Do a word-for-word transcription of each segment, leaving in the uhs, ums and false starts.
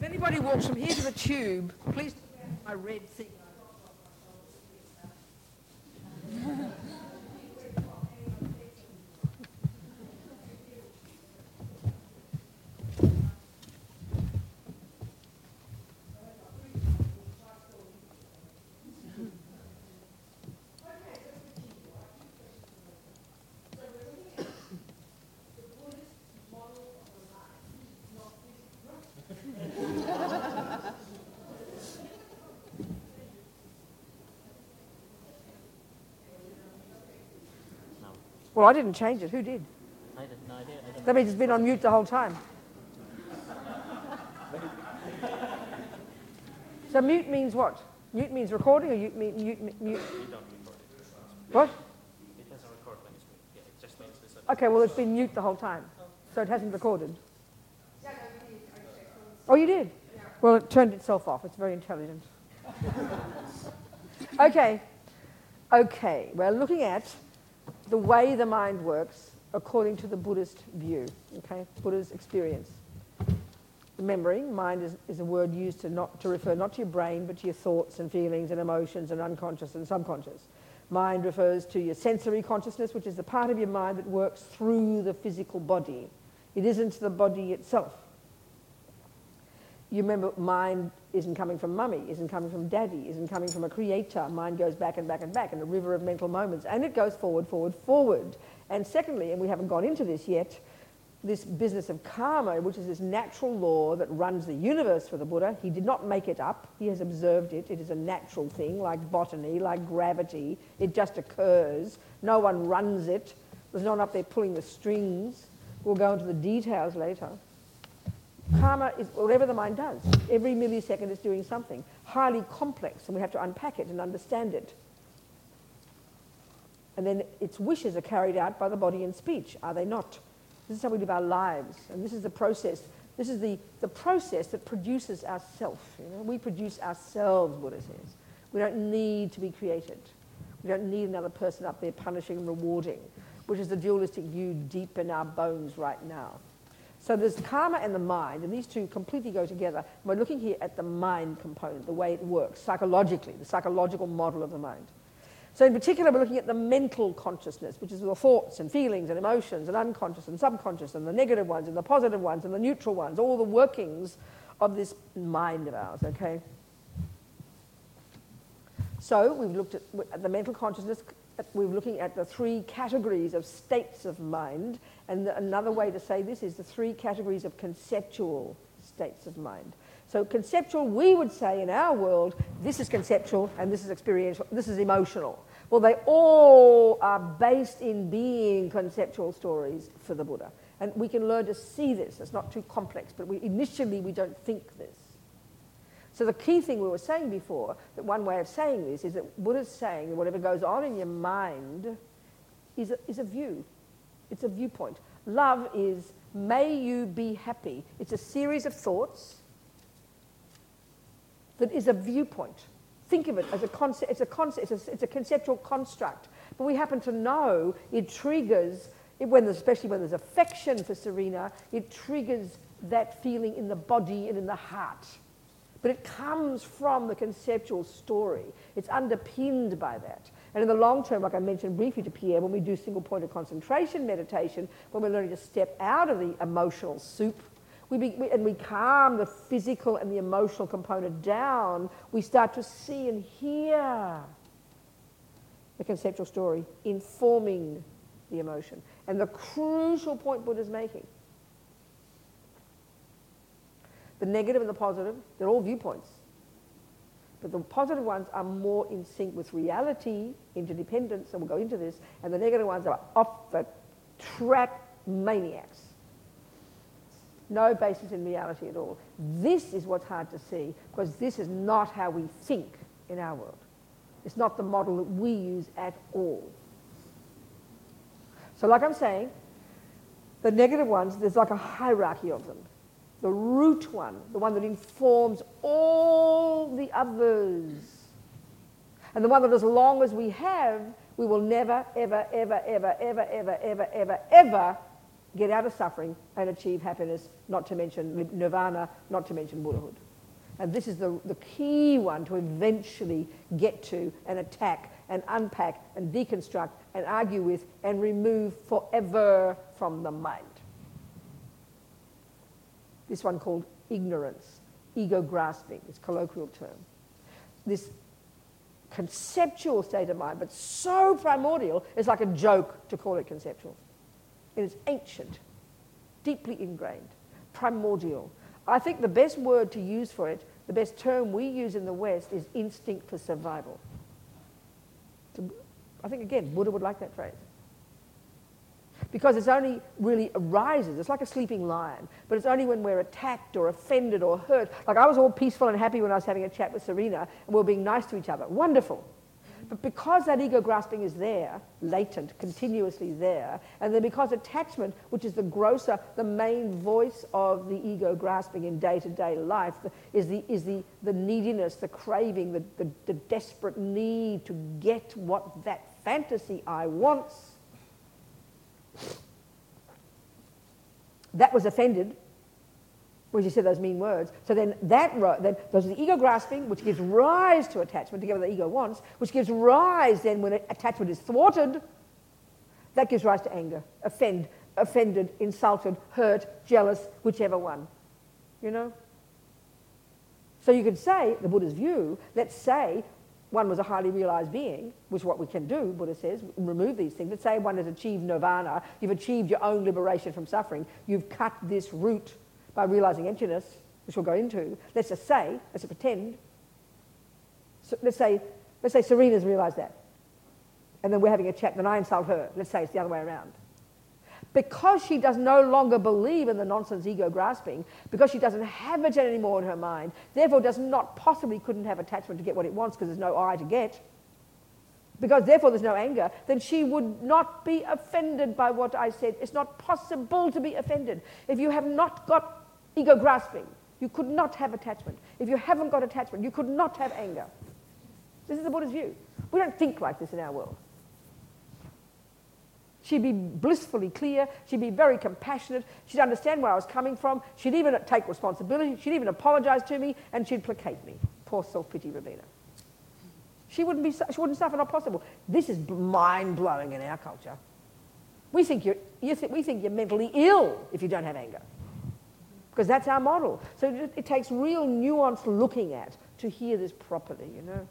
anybody walks from here to the tube, please my red thing. Well, I didn't change it. Who did? I didn't. No, I did. I didn't. That means it's been on mute the whole time. So mute means what? Mute means recording, or mute mute mute? mute? You don't record it. What? It doesn't record when it's mute. Yeah, it just means this. Okay, well it's been mute the whole time, so it hasn't recorded. Oh, you did? Well, it turned itself off. It's very intelligent. Okay. Okay. We're looking at the way the mind works according to the Buddhist view, okay, Buddha's experience. Remembering, mind is, is a word used to, not, to refer not to your brain, but to your thoughts and feelings and emotions and unconscious and subconscious. Mind refers to your sensory consciousness, which is the part of your mind that works through the physical body. It isn't the body itself. You remember, mind isn't coming from mummy, isn't coming from daddy, isn't coming from a creator. Mind goes back and back and back in a river of mental moments, and it goes forward, forward, forward. And secondly, and we haven't gone into this yet, this business of karma, which is this natural law that runs the universe for the Buddha. He did not make it up. He has observed it. It is a natural thing, like botany, like gravity. It just occurs. No one runs it. There's no one up there pulling the strings. We'll go into the details later. Karma is whatever the mind does. Every millisecond is doing something. Highly complex, and we have to unpack it and understand it. And then its wishes are carried out by the body and speech, are they not? This is how we live our lives, and this is the process. This is the, the process that produces ourself. You know? We produce ourselves, Buddha says. We don't need to be created. We don't need another person up there punishing and rewarding, which is the dualistic view deep in our bones right now. So there's karma and the mind, and these two completely go together. We're looking here at the mind component, the way it works psychologically, the psychological model of the mind. So in particular, we're looking at the mental consciousness, which is the thoughts and feelings and emotions and unconscious and subconscious and the negative ones and the positive ones and the neutral ones, all the workings of this mind of ours, okay? So we've looked at, at the mental consciousness. We're looking at the three categories of states of mind, and the, another way to say this is the three categories of conceptual states of mind. So conceptual, we would say in our world, this is conceptual and this is experiential, this is emotional. Well, they all are based in being conceptual stories for the Buddha. And we can learn to see this. It's not too complex, but we, initially we don't think this. So the key thing we were saying before, that one way of saying this is that Buddha's saying that whatever goes on in your mind is a, is a view. It's a viewpoint. Love is, may you be happy. It's a series of thoughts that is a viewpoint. Think of it as a concept. It's a concept. It's a, it's a conceptual construct. But we happen to know it triggers, it, when there's, especially when there's affection for Serena, it triggers that feeling in the body and in the heart. But it comes from the conceptual story. It's underpinned by that. And in the long term, like I mentioned briefly to Pierre, when we do single point of concentration meditation, when we're learning to step out of the emotional soup, we be, we, and we calm the physical and the emotional component down, we start to see and hear the conceptual story informing the emotion. And the crucial point Buddha's making, the negative and the positive, they're all viewpoints. But the positive ones are more in sync with reality, interdependence, and we'll go into this, and the negative ones are off the track maniacs. No basis in reality at all. This is what's hard to see, because this is not how we think in our world. It's not the model that we use at all. So like I'm saying, the negative ones, there's like a hierarchy of them. The root one, the one that informs all the others. And the one that as long as we have, we will never, ever, ever, ever, ever, ever, ever, ever, ever get out of suffering and achieve happiness, not to mention nirvana, not to mention Buddhahood. And this is the, the key one to eventually get to and attack and unpack and deconstruct and argue with and remove forever from the mind. This one called ignorance, ego grasping, it's a colloquial term. This conceptual state of mind, but so primordial, it's like a joke to call it conceptual. It is ancient, deeply ingrained, primordial. I think the best word to use for it, the best term we use in the West, is instinct for survival. I think, again, Buddha would like that phrase. Because it's only really arises, it's like a sleeping lion, but it's only when we're attacked or offended or hurt. Like I was all peaceful and happy when I was having a chat with Serena and we were being nice to each other. Wonderful. But because that ego grasping is there, latent, continuously there, and then because attachment, which is the grosser, the main voice of the ego grasping in day-to-day life, the, is, the, is the, the neediness, the craving, the, the, the desperate need to get what that fantasy I wants. That was offended when you said those mean words. So then that then there's the ego grasping, which gives rise to attachment to get what the ego wants, which gives rise then when attachment is thwarted, that gives rise to anger, offend, offended, insulted, hurt, jealous, whichever one. You know? So you could say, the Buddha's view, let's say one was a highly realized being, which is what we can do, Buddha says, remove these things. Let's say one has achieved nirvana, you've achieved your own liberation from suffering, you've cut this root by realizing emptiness, which we'll go into. Let's just say, let's pretend, so let's say, let's say Serena's realized that. And then we're having a chat, and I insult her. Let's say it's the other way around. Because she does no longer believe in the nonsense ego grasping, because she doesn't have it anymore in her mind, therefore does not possibly couldn't have attachment to get what it wants because there's no I to get, because therefore there's no anger, then she would not be offended by what I said. It's not possible to be offended. If you have not got ego grasping, you could not have attachment. If you haven't got attachment, you could not have anger. This is the Buddha's view. We don't think like this in our world. She'd be blissfully clear. She'd be very compassionate. She'd understand where I was coming from. She'd even take responsibility. She'd even apologize to me, and she'd placate me. Poor self-pity Robina. She wouldn't be. She wouldn't suffer. Not possible. This is mind-blowing in our culture. We think you're. You th- we think you're mentally ill if you don't have anger, because that's our model. So it, it takes real nuanced looking at to hear this properly. You know.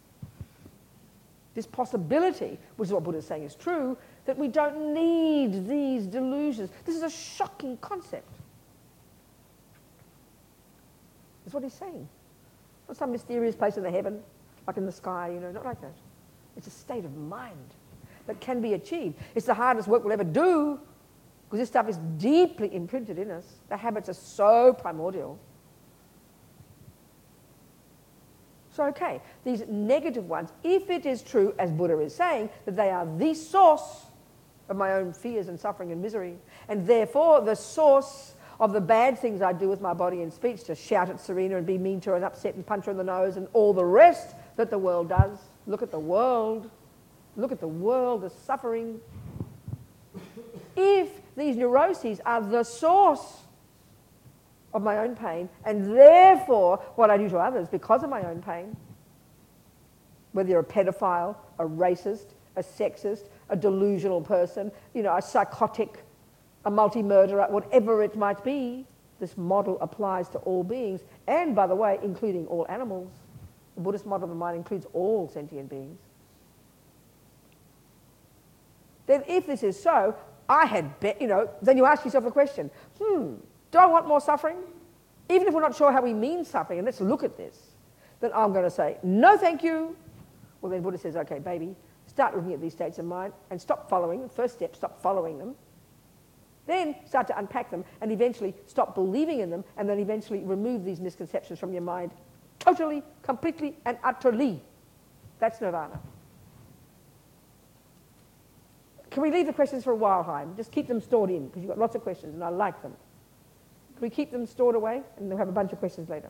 This possibility, which is what Buddha is saying is true, that we don't need these delusions. This is a shocking concept. That's what he's saying. Not some mysterious place in the heaven, like in the sky, you know, not like that. It's a state of mind that can be achieved. It's the hardest work we'll ever do, because this stuff is deeply imprinted in us. The habits are so primordial. So, okay, these negative ones, if it is true, as Buddha is saying, that they are the source of my own fears and suffering and misery, and therefore the source of the bad things I do with my body and speech, to shout at Serena and be mean to her and upset and punch her in the nose and all the rest that the world does. Look at the world. Look at the world, the suffering. If these neuroses are the source of my own pain, and therefore what I do to others because of my own pain, whether you're a pedophile, a racist, a sexist, a delusional person, you know, a psychotic, a multi-murderer, whatever it might be, this model applies to all beings, and by the way, including all animals. The Buddhist model of the mind includes all sentient beings. Then if this is so, I had bet, you know, then you ask yourself the question, hmm, do I want more suffering? Even if we're not sure how we mean suffering, and let's look at this, then I'm going to say, no thank you. Well, then Buddha says, okay, baby, start looking at these states of mind and stop following. First step, stop following them. Then start to unpack them and eventually stop believing in them, and then eventually remove these misconceptions from your mind totally, completely, and utterly. That's nirvana. Can we leave the questions for a while, Chaim? Just keep them stored in, because you've got lots of questions and I like them. Can we keep them stored away, and we'll have a bunch of questions later?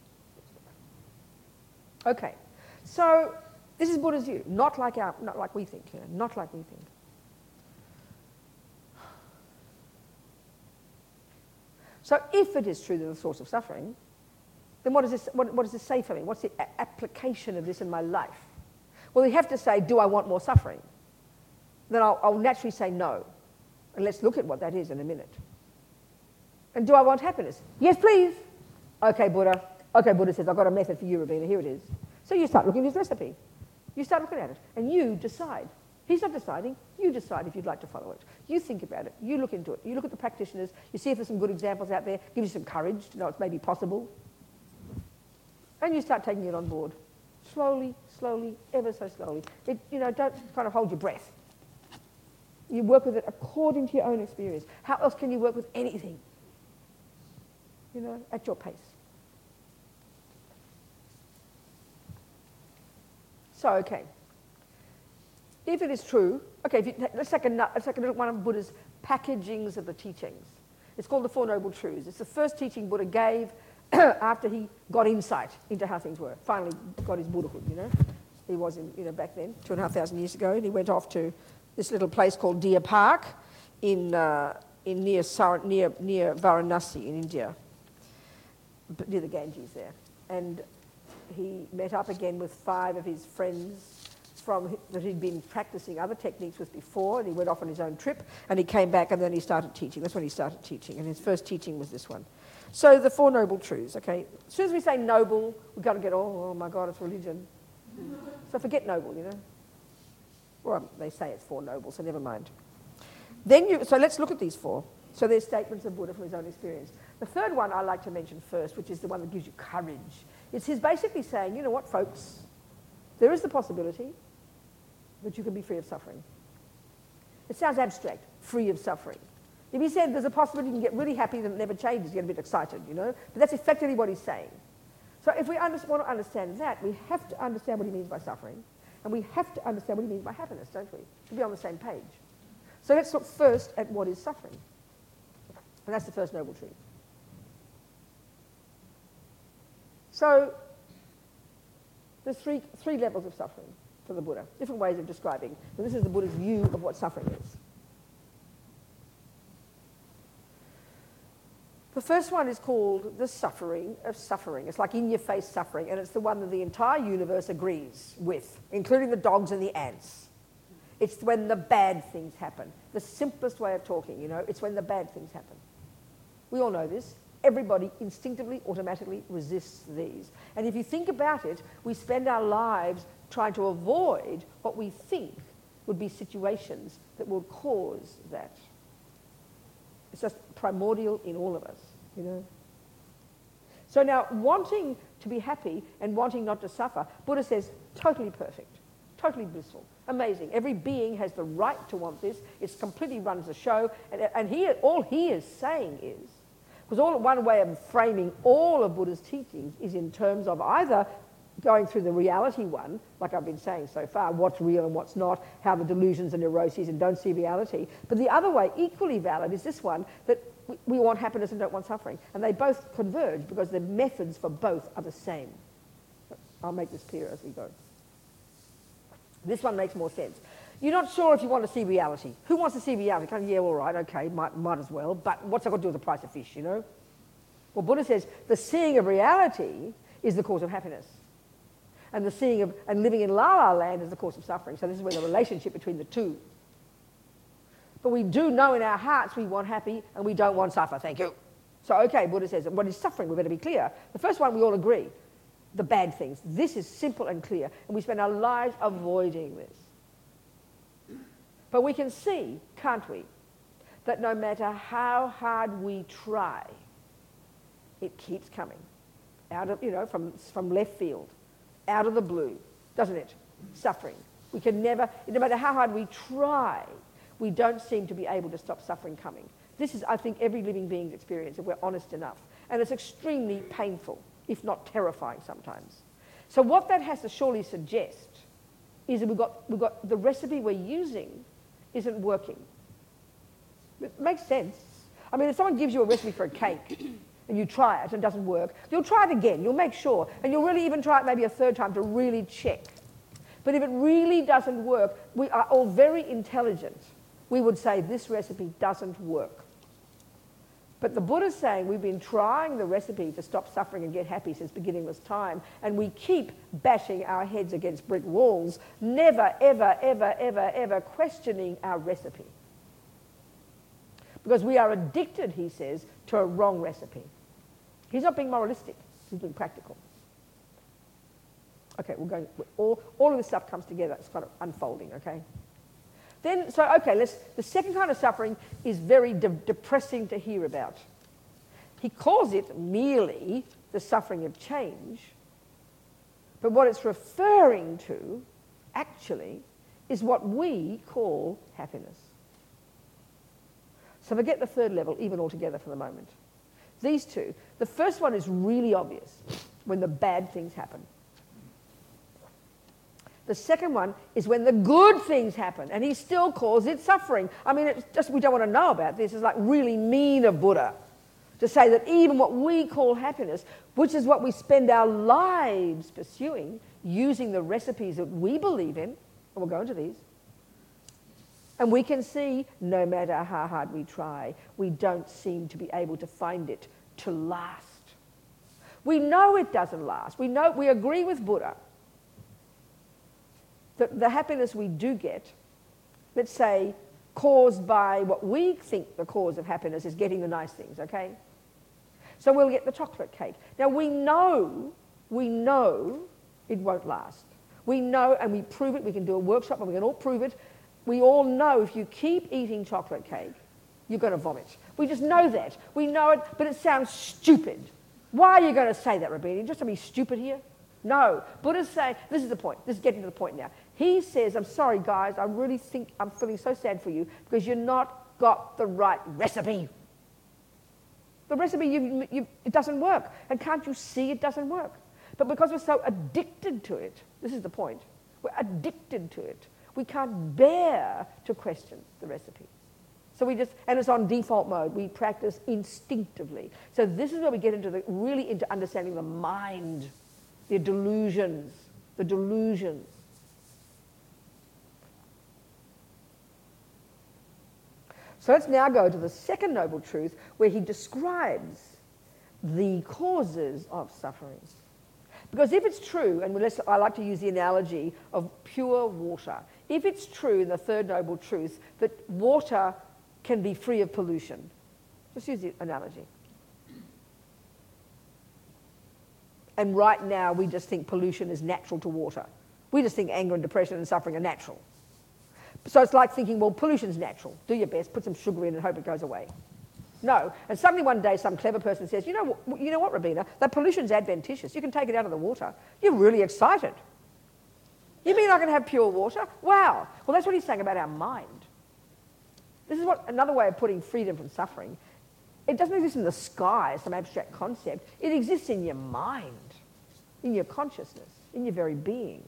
Okay, so this is Buddha's view, not like our, not like we think, you know, not like we think. So if it is true that the source of suffering, then what does this, what, what does this say for me? What's the a- application of this in my life? Well, you have to say, do I want more suffering? Then I'll, I'll naturally say no. And let's look at what that is in a minute. And do I want happiness? Yes, please. Okay, Buddha. Okay, Buddha says, I've got a method for you, Rabina. Here it is. So you start looking at his recipe. You start looking at it. And you decide. He's not deciding. You decide if you'd like to follow it. You think about it. You look into it. You look at the practitioners. You see if there's some good examples out there. Gives you some courage to know it's maybe possible. And you start taking it on board. Slowly, slowly, ever so slowly. It, you know, don't kind of hold your breath. You work with it according to your own experience. How else can you work with anything? You know, at your pace. So, okay. If it is true, okay, if you, let's, take a, let's take a little one of Buddha's packagings of the teachings. It's called the Four Noble Truths. It's the first teaching Buddha gave after he got insight into how things were. Finally got his Buddhahood, you know. He was, in, you know, back then, two and a half thousand years ago, and he went off to this little place called Deer Park in, uh, in near, Sar- near, near Varanasi in India, near the Ganges there. And he met up again with five of his friends from that he'd been practicing other techniques with before, and he went off on his own trip, and he came back, and then he started teaching. That's when he started teaching, and his first teaching was this one. So the Four Noble Truths, okay? As soon as we say noble, we've got to get, oh, oh my God, it's religion. So forget noble, you know. Well, they say it's four noble, so never mind. Then you, so let's look at these four. So there's statements of Buddha from his own experience. The third one I like to mention first, which is the one that gives you courage. It's his basically saying, you know what, folks, there is the possibility that you can be free of suffering. It sounds abstract, free of suffering. If he said there's a possibility you can get really happy and it never changes, you get a bit excited, you know? But that's effectively what he's saying. So if we under- want to understand that, we have to understand what he means by suffering, and we have to understand what he means by happiness, don't we? To be on the same page. So let's look first at what is suffering. And that's the first noble truth. So there's three, three levels of suffering for the Buddha, different ways of describing. And this is the Buddha's view of what suffering is. The first one is called the suffering of suffering. It's like in-your-face suffering, and it's the one that the entire universe agrees with, including the dogs and the ants. It's when the bad things happen. The simplest way of talking, you know, it's when the bad things happen. We all know this. Everybody instinctively, automatically resists these. And if you think about it, we spend our lives trying to avoid what we think would be situations that will cause that. It's just primordial in all of us, you know. So now, wanting to be happy and wanting not to suffer, Buddha says, totally perfect, totally blissful, amazing. Every being has the right to want this. It completely runs the show. And, and he, all he is saying is, because all one way of framing all of Buddha's teachings is in terms of either going through the reality one, like I've been saying so far, what's real and what's not, how the delusions and neuroses and don't see reality. But the other way, equally valid, is this one, that we, we want happiness and don't want suffering. And they both converge because the methods for both are the same. I'll make this clearer as we go. This one makes more sense. You're not sure if you want to see reality. Who wants to see reality? Kind of, yeah, all right, okay, might, might as well, but what's that got to do with the price of fish, you know? Well, Buddha says the seeing of reality is the cause of happiness. And the seeing of, and living in La La Land is the cause of suffering. So this is where the relationship between the two. But we do know in our hearts we want happy and we don't want suffer, thank you. So, okay, Buddha says, what is suffering? We better be clear. The first one we all agree, the bad things. This is simple and clear, and we spend our lives avoiding this. But we can see, can't we, that no matter how hard we try, it keeps coming out of, you know, from, from left field, out of the blue, doesn't it? Suffering. We can never, no matter how hard we try, we don't seem to be able to stop suffering coming. This is, I think, every living being's experience, if we're honest enough. And it's extremely painful, if not terrifying sometimes. So what that has to surely suggest is that we've got, we've got the recipe we're using isn't working. It makes sense. I mean, if someone gives you a recipe for a cake and you try it and it doesn't work, you'll try it again, you'll make sure, and you'll really even try it maybe a third time to really check. But if it really doesn't work, we are all very intelligent. We would say this recipe doesn't work. But the Buddha's saying we've been trying the recipe to stop suffering and get happy since beginningless time, and we keep bashing our heads against brick walls, never, ever, ever, ever, ever questioning our recipe. Because we are addicted, he says, to a wrong recipe. He's not being moralistic, he's being practical. Okay, we're going, all, all of this stuff comes together, it's kind of unfolding, okay? Then, so, okay, let's, the second kind of suffering is very de depressing to hear about. He calls it merely the suffering of change, but what it's referring to, actually, is what we call happiness. So forget the third level even altogether for the moment. These two, the first one is really obvious, when the bad things happen. The second one is when the good things happen, and he still calls it suffering. I mean, it's just, we don't want to know about this. It's like really mean of Buddha to say that even what we call happiness, which is what we spend our lives pursuing, using the recipes that we believe in, and we'll go into these, and we can see, no matter how hard we try, we don't seem to be able to find it to last. We know it doesn't last. We know, we agree with Buddha. The, the happiness we do get, let's say, caused by what we think the cause of happiness is getting the nice things, okay? So we'll get the chocolate cake. Now we know, we know it won't last. We know, and we prove it, we can do a workshop and we can all prove it. We all know if you keep eating chocolate cake, you're going to vomit. We just know that. We know it, but it sounds stupid. Why are you going to say that, Rabini? Just to be stupid here? No. Buddha's saying, this is the point. This is getting to the point now. He says, I'm sorry, guys, I really think I'm feeling so sad for you because you've not got the right recipe. The recipe, you, you, it doesn't work. And can't you see it doesn't work? But because we're so addicted to it, this is the point, we're addicted to it, we can't bear to question the recipe. So we just, and it's on default mode, we practice instinctively. So this is where we get into the, really into understanding the mind, the delusions, the delusions. So let's now go to the second noble truth where he describes the causes of suffering. Because if it's true, and let's, I like to use the analogy of pure water, if it's true in the third noble truth that water can be free of pollution, just use the analogy. And right now we just think pollution is natural to water. We just think anger and depression and suffering are natural. So it's like thinking, well, pollution's natural. Do your best, put some sugar in and hope it goes away. No. And suddenly one day some clever person says, you know, you know what, Rabina? That pollution's adventitious. You can take it out of the water. You're really excited. You mean I can have pure water? Wow. Well, that's what he's saying about our mind. This is what another way of putting freedom from suffering. It doesn't exist in the sky, some abstract concept. It exists in your mind, in your consciousness, in your very being.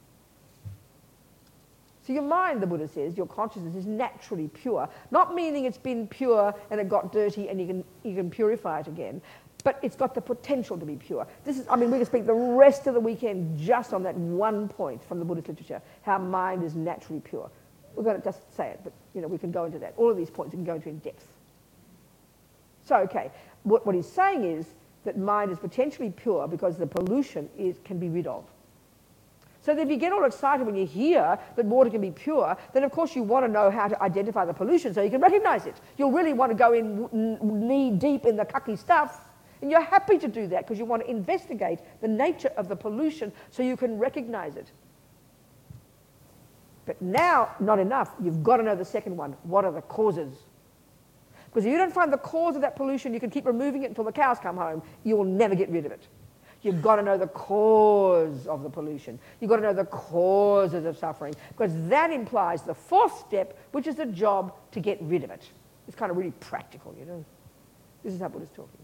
So your mind, the Buddha says, your consciousness is naturally pure. Not meaning it's been pure and it got dirty and you can, you can purify it again, but it's got the potential to be pure. This is, I mean, we can speak the rest of the weekend just on that one point from the Buddhist literature, how mind is naturally pure. We're going to just say it, but you know, we can go into that. All of these points we can go into in depth. So, okay, what, what he's saying is that mind is potentially pure because the pollution is, can be rid of. So that if you get all excited when you hear that water can be pure, then of course you want to know how to identify the pollution so you can recognize it. You'll really want to go in knee deep in the cucky stuff, and you're happy to do that because you want to investigate the nature of the pollution so you can recognize it. But now, not enough. You've got to know the second one. What are the causes? Because if you don't find the cause of that pollution, you can keep removing it until the cows come home. You will never get rid of it. You've got to know the cause of the pollution. You've got to know the causes of suffering, because that implies the fourth step, which is the job to get rid of it. It's kind of really practical, you know. This is how Buddha's talking.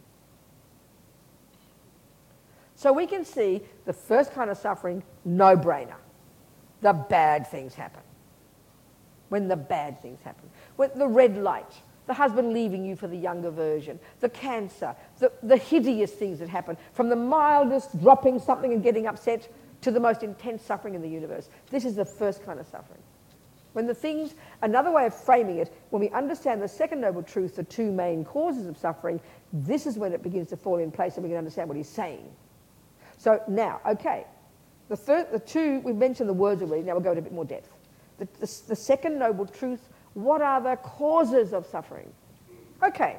So we can see the first kind of suffering, no-brainer. The bad things happen. When the bad things happen. When the red light, the husband leaving you for the younger version, the cancer, the, the hideous things that happen, from the mildest dropping something and getting upset to the most intense suffering in the universe. This is the first kind of suffering. When the things, another way of framing it, when we understand the second noble truth, the two main causes of suffering, this is when it begins to fall in place and we can understand what he's saying. So now, okay, the, third, the two, we've mentioned the words already, now we'll go into a bit more depth. The, the, the second noble truth, what are the causes of suffering? Okay,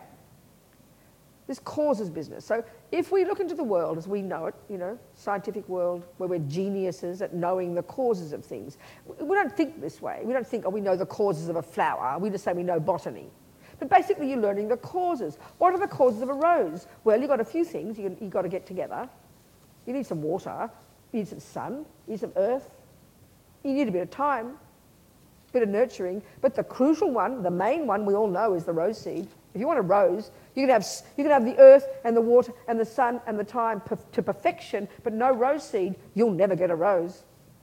this causes business. So if we look into the world as we know it, you know, scientific world, where we're geniuses at knowing the causes of things, we don't think this way. We don't think, oh, we know the causes of a flower. We just say we know botany. But basically you're learning the causes. What are the causes of a rose? Well, you've got a few things you you've got to get together. You need some water, you need some sun, you need some earth, you need a bit of time, a bit of nurturing. But the crucial one, the main one we all know is the rose seed. If you want a rose, you can have, you can have the earth and the water and the sun and the time per, to perfection, but no rose seed, you'll never get a rose.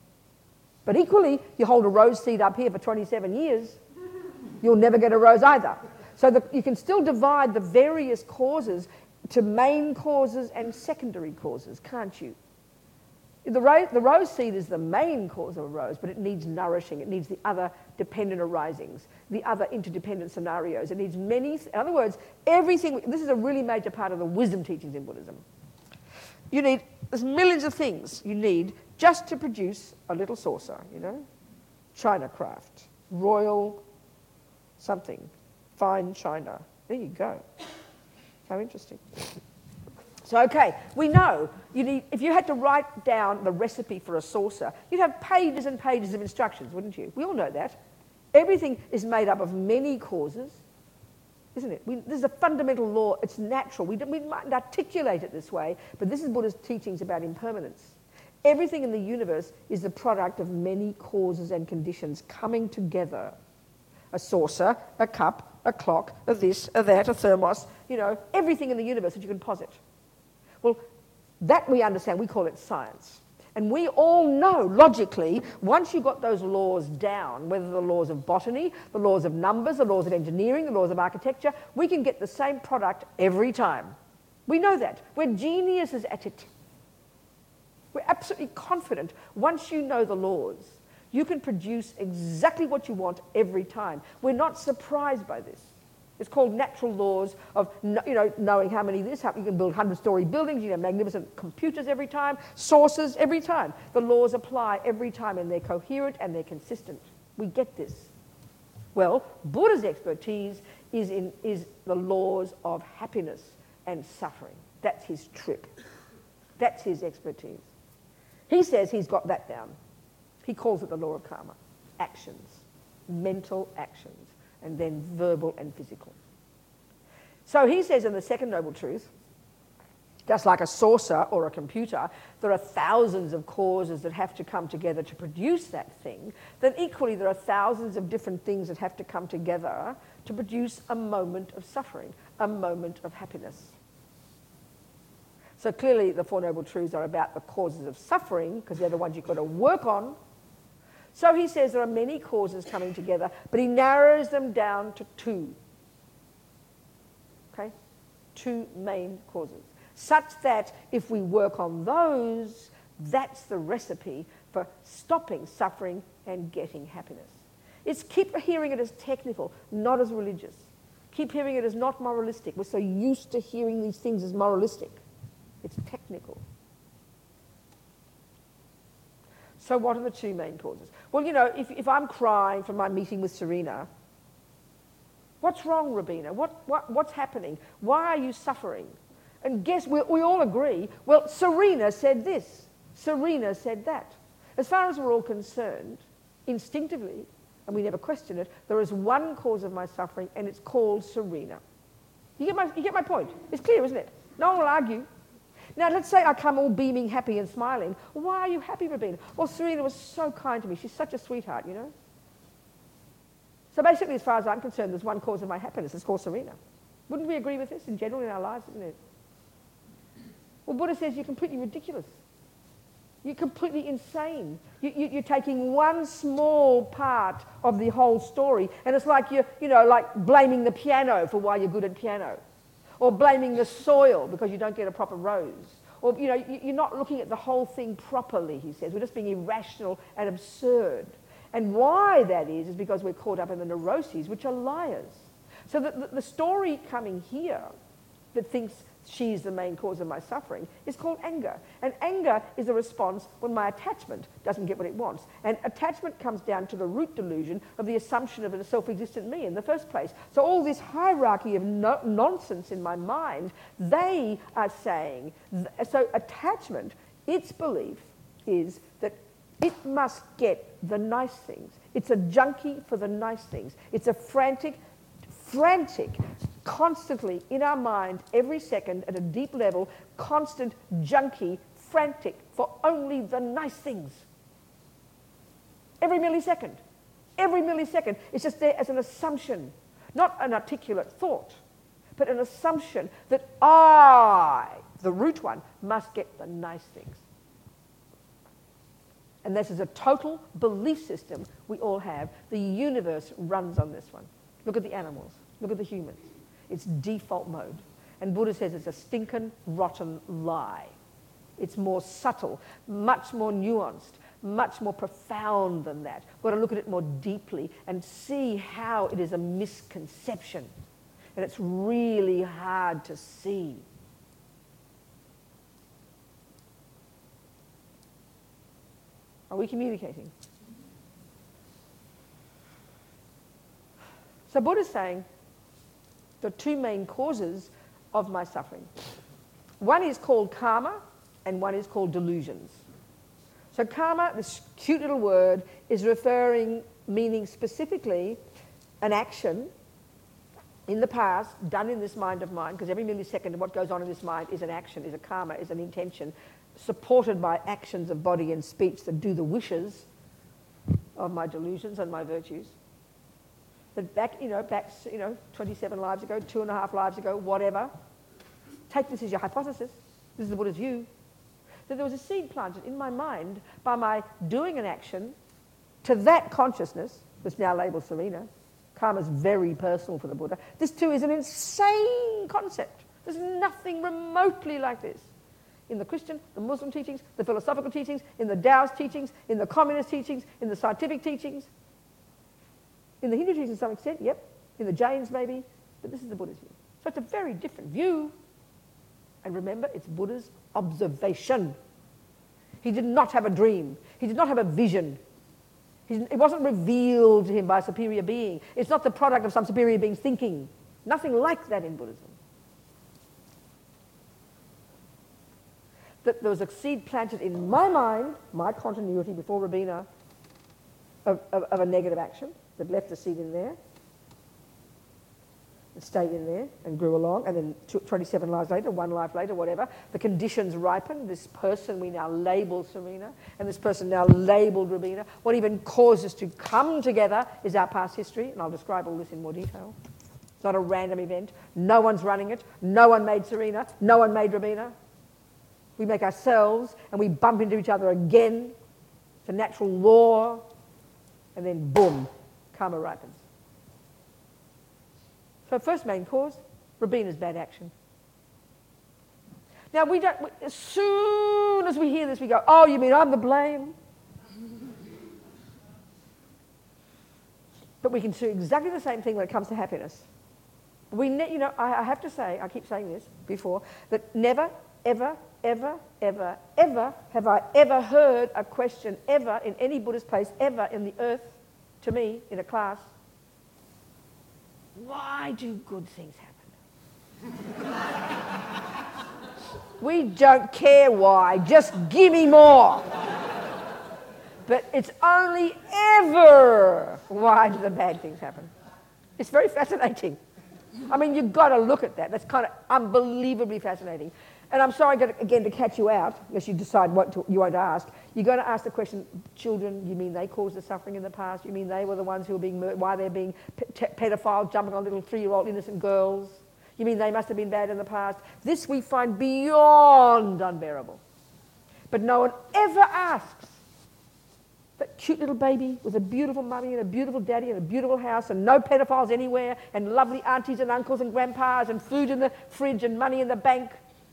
But equally, you hold a rose seed up here for twenty-seven years, you'll never get a rose either. So the, you can still divide the various causes to main causes and secondary causes, can't you? The rose, the rose seed is the main cause of a rose, but it needs nourishing. It needs the other dependent arisings, the other interdependent scenarios. It needs many, in other words, everything. This is a really major part of the wisdom teachings in Buddhism. You need, there's millions of things you need just to produce a little saucer, you know, china craft, royal something, fine china. There you go. How interesting. So, okay, we know you need, if you had to write down the recipe for a saucer, you'd have pages and pages of instructions, wouldn't you? We all know that. Everything is made up of many causes, isn't it? We, this is a fundamental law. It's natural. We, we mightn't articulate it this way, but this is Buddha's teachings about impermanence. Everything in the universe is the product of many causes and conditions coming together. A saucer, a cup, a clock, a this, a that, a thermos, you know, everything in the universe that you can posit. Well, that we understand, we call it science. And we all know, logically, once you've got those laws down, whether the laws of botany, the laws of numbers, the laws of engineering, the laws of architecture, we can get the same product every time. We know that. We're geniuses at it. We're absolutely confident. Once you know the laws, you can produce exactly what you want every time. We're not surprised by this. It's called natural laws of, you know, knowing how many this, how you can build hundred-story buildings, you have magnificent computers every time, sources every time. The laws apply every time and they're coherent and they're consistent. We get this. Well, Buddha's expertise is in is the laws of happiness and suffering. That's his trip. That's his expertise. He says he's got that down. He calls it the law of karma. Actions, mental actions, and then verbal and physical. So he says in the second noble truth, just like a saucer or a computer, there are thousands of causes that have to come together to produce that thing, then equally there are thousands of different things that have to come together to produce a moment of suffering, a moment of happiness. So clearly the Four Noble Truths are about the causes of suffering, because they're the ones you've got to work on. So he says there are many causes coming together, but he narrows them down to two. Okay? Two main causes. Such that if we work on those, that's the recipe for stopping suffering and getting happiness. It's keep hearing it as technical, not as religious. Keep hearing it as not moralistic. We're so used to hearing these things as moralistic. It's technical. So what are the two main causes? Well, you know, if, if I'm crying from my meeting with Serena, what's wrong, Robina? What, what, what's happening? Why are you suffering? And guess, we, we all agree, well, Serena said this. Serena said that. As far as we're all concerned, instinctively, and we never question it, there is one cause of my suffering, and it's called Serena. You get my, you get my point? It's clear, isn't it? No one will argue. Now, let's say I come all beaming, happy and smiling. Why are you happy, Robina? Well, Serena was so kind to me. She's such a sweetheart, you know. So basically, as far as I'm concerned, there's one cause of my happiness. It's called Serena. Wouldn't we agree with this in general in our lives, isn't it? Well, Buddha says you're completely ridiculous. You're completely insane. You, you, you're taking one small part of the whole story, and it's like you're, you know, like blaming the piano for why you're good at piano. Or blaming the soil because you don't get a proper rose. Or, you know, you're not looking at the whole thing properly, he says. We're just being irrational and absurd. And why that is, is because we're caught up in the neuroses, which are liars. So the, the, the story coming here that thinks she's the main cause of my suffering is called anger. And anger is a response when my attachment doesn't get what it wants. And attachment comes down to the root delusion of the assumption of a self-existent me in the first place. So all this hierarchy of no nonsense in my mind, they are saying, th so attachment, its belief is that it must get the nice things. It's a junkie for the nice things. It's a frantic, frantic, constantly in our mind, every second at a deep level, constant junkie, frantic for only the nice things. Every millisecond. Every millisecond. It's just there as an assumption, not an articulate thought, but an assumption that I, the root one, must get the nice things. And this is a total belief system we all have. The universe runs on this one. Look at the animals. Look at the humans. It's default mode. And Buddha says it's a stinking, rotten lie. It's more subtle, much more nuanced, much more profound than that. We've got to look at it more deeply and see how it is a misconception. And it's really hard to see. Are we communicating? So Buddha's saying there are two main causes of my suffering. One is called karma and one is called delusions. So karma, this cute little word, is referring, meaning specifically an action in the past done in this mind of mine, because every millisecond of what goes on in this mind is an action, is a karma, is an intention, supported by actions of body and speech that do the wishes of my delusions and my virtues. That back, you know, back, you know, twenty-seven lives ago, two and a half lives ago, whatever. Take this as your hypothesis. This is the Buddha's view. That there was a seed planted in my mind by my doing an action to that consciousness, that's now labeled Serena. Karma is very personal for the Buddha. This too is an insane concept. There's nothing remotely like this in the Christian, the Muslim teachings, the philosophical teachings, in the Taoist teachings, in the communist teachings, in the scientific teachings, in the Hindu teachings to some extent, yep, in the Jains maybe, but this is the Buddha's view. So it's a very different view. And remember, it's Buddha's observation. He did not have a dream. He did not have a vision. He, it wasn't revealed to him by a superior being. It's not the product of some superior being's thinking. Nothing like that in Buddhism. That there was a seed planted in my mind, my continuity before Robina, of, of, of a negative action that left the seed in there, and stayed in there and grew along, and then twenty-seven lives later, one life later, whatever, the conditions ripened. This person we now label Serena, and this person now labelled Robina. What even caused us to come together is our past history, and I'll describe all this in more detail. It's not a random event. No one's running it. No one made Serena. No one made Robina. We make ourselves, and we bump into each other again. It's a natural law. And then, boom, karma ripens. So first main cause, Robina's bad action. Now, we don't, we, as soon as we hear this, we go, oh, you mean I'm the blame? But we can do exactly the same thing when it comes to happiness. We, ne you know, I, I have to say, I keep saying this before, that never, ever, ever, ever, ever have I ever heard a question ever in any Buddhist place, ever in the earth, to me, in a class, why do good things happen? We don't care why, just give me more. But it's only ever why do the bad things happen. It's very fascinating. I mean, you've got to look at that. That's kind of unbelievably fascinating. And I'm sorry, again, to catch you out, unless you decide what to, you want to ask. You're going to ask the question, children, you mean they caused the suffering in the past? You mean they were the ones who were being murdered? Why they're being pe pedophiles, jumping on little three-year-old innocent girls? You mean they must have been bad in the past? This we find beyond unbearable. But no one ever asks that cute little baby with a beautiful mummy and a beautiful daddy and a beautiful house and no pedophiles anywhere and lovely aunties and uncles and grandpas and food in the fridge and money in the bank.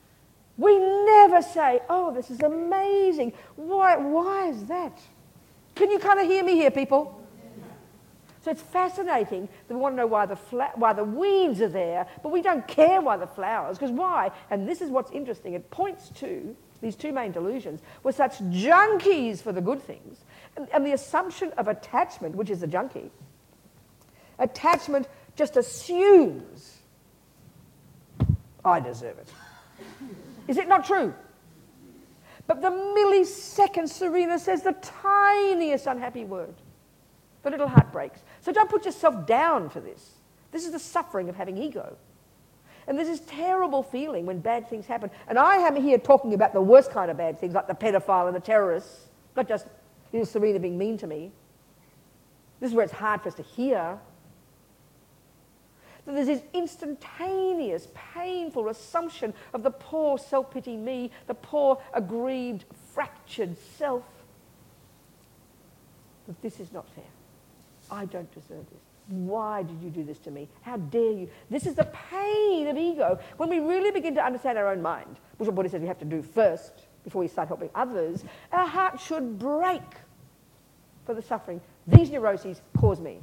We never say, oh, this is amazing. Why, why is that? Can you kind of hear me here, people? So it's fascinating that we want to know why the, fla- why the weeds are there, but we don't care why the flowers, because why? And this is what's interesting. It points to these two main delusions. We're such junkies for the good things, and, and the assumption of attachment, which is the junkie. Attachment just assumes I deserve it. Is it not true? But the millisecond Serena says the tiniest unhappy word, the little heart breaks. So don't put yourself down for this. This is the suffering of having ego. And there's this terrible feeling when bad things happen. And I am here talking about the worst kind of bad things, like the pedophile and the terrorists, not just little Serena being mean to me. This is where it's hard for us to hear. So there's this instantaneous, painful assumption of the poor self-pity me, the poor, aggrieved, fractured self. But this is not fair. I don't deserve this. Why did you do this to me? How dare you? This is the pain of ego. When we really begin to understand our own mind, which what Buddha says we have to do first before we start helping others, our heart should break for the suffering these neuroses cause me.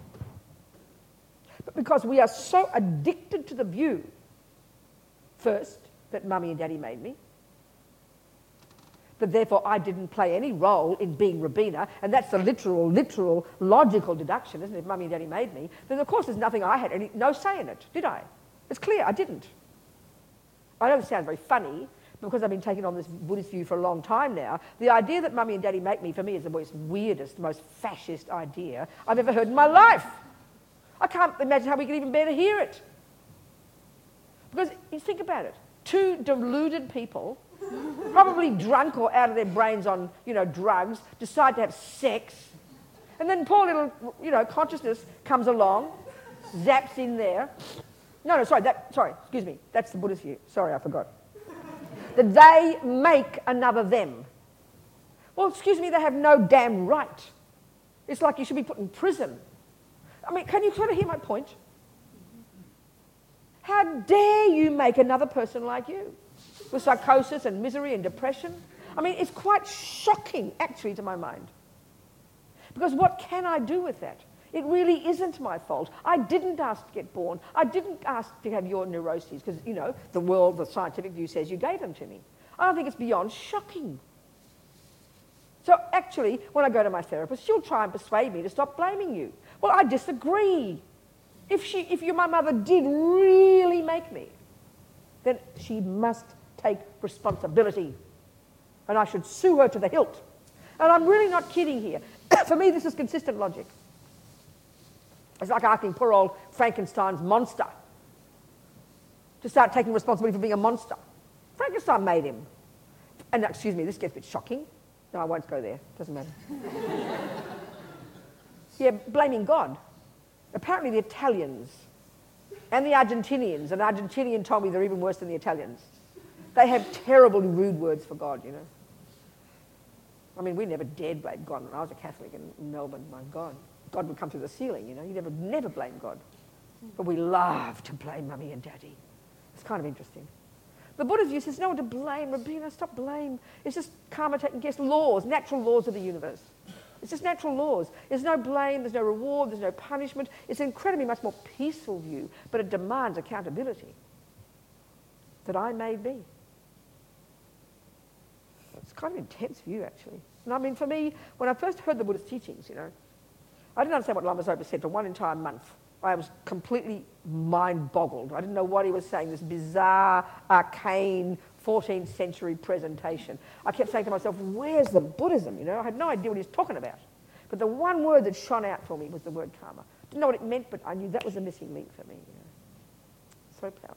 But because we are so addicted to the view, first, that mummy and daddy made me, that therefore I didn't play any role in being Robina, and that's the literal, literal, logical deduction, isn't it? If mummy and daddy made me, then of course there's nothing I had any, no say in it, did I? It's clear, I didn't. I know it sounds very funny, because I've been taking on this Buddhist view for a long time now. The idea that mummy and daddy make me, for me, is the most weirdest, most fascist idea I've ever heard in my life. I can't imagine how we could even bear to hear it. Because you think about it, two deluded people, probably drunk or out of their brains on, you know, drugs, decide to have sex, and then poor little, you know, consciousness comes along, zaps in there. No, no, sorry, that, sorry, excuse me, that's the Buddhist view. Sorry, I forgot. That they make another them. Well, excuse me, they have no damn right. It's like you should be put in prison. I mean, can you sort of hear my point? How dare you make another person like you? With psychosis and misery and depression. I mean, it's quite shocking, actually, to my mind. Because what can I do with that? It really isn't my fault. I didn't ask to get born. I didn't ask to have your neuroses, because, you know, the world, the scientific view says you gave them to me. I don't think it's beyond shocking. So actually, when I go to my therapist, she'll try and persuade me to stop blaming you. Well, I disagree. If, she, if you, my mother did really make me, then she must take responsibility. And I should sue her to the hilt. And I'm really not kidding here. For me, this is consistent logic. It's like asking poor old Frankenstein's monster to start taking responsibility for being a monster. Frankenstein made him. And excuse me, this gets a bit shocking. No, I won't go there. Doesn't matter. Yeah, blaming God. Apparently the Italians and the Argentinians, an Argentinian told me they're even worse than the Italians. They have terribly rude words for God, you know. I mean, we never dared blame God. When I was a Catholic in Melbourne, my God. God would come through the ceiling, you know. You never, never blame God. But we love to blame mummy and daddy. It's kind of interesting. The Buddha's view says, no one to blame, Robina, stop blame. It's just karma taking care of laws, natural laws of the universe. It's just natural laws. There's no blame, there's no reward, there's no punishment. It's an incredibly much more peaceful view, but it demands accountability. That I made me. It's kind of an intense view, actually. And I mean, for me, when I first heard the Buddhist teachings, you know, I didn't understand what Lama Zopa said for one entire month. I was completely mind-boggled. I didn't know what he was saying, this bizarre, arcane, fourteenth century presentation. I kept saying to myself, where's the Buddhism? You know, I had no idea what he was talking about. But the one word that shone out for me was the word karma. Didn't know what it meant, but I knew that was the missing link for me. You know. So powerful.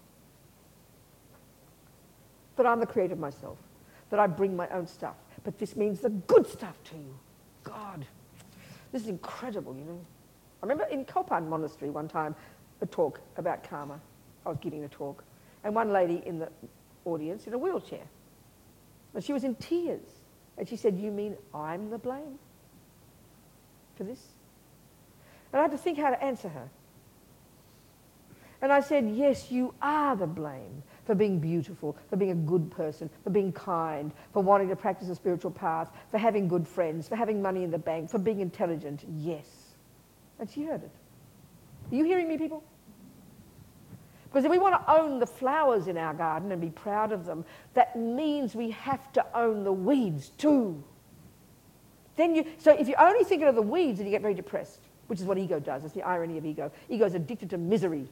That I'm the creator of myself. That I bring my own stuff. But this means the good stuff too. God. This is incredible, you know. I remember in Kopan Monastery one time, a talk about karma. I was giving a talk. And one lady in the audience in a wheelchair. And she was in tears. And she said, you mean I'm the blame for this? And I had to think how to answer her. And I said, yes, you are the blame. for being beautiful, for being a good person, for being kind, for wanting to practice a spiritual path, for having good friends, for having money in the bank, for being intelligent. Yes. And she heard it. Are you hearing me, people? Because if we want to own the flowers in our garden and be proud of them, that means we have to own the weeds too. Then you, so if you're only thinking of the weeds, then you get very depressed, which is what ego does. It's the irony of ego. Ego is addicted to misery.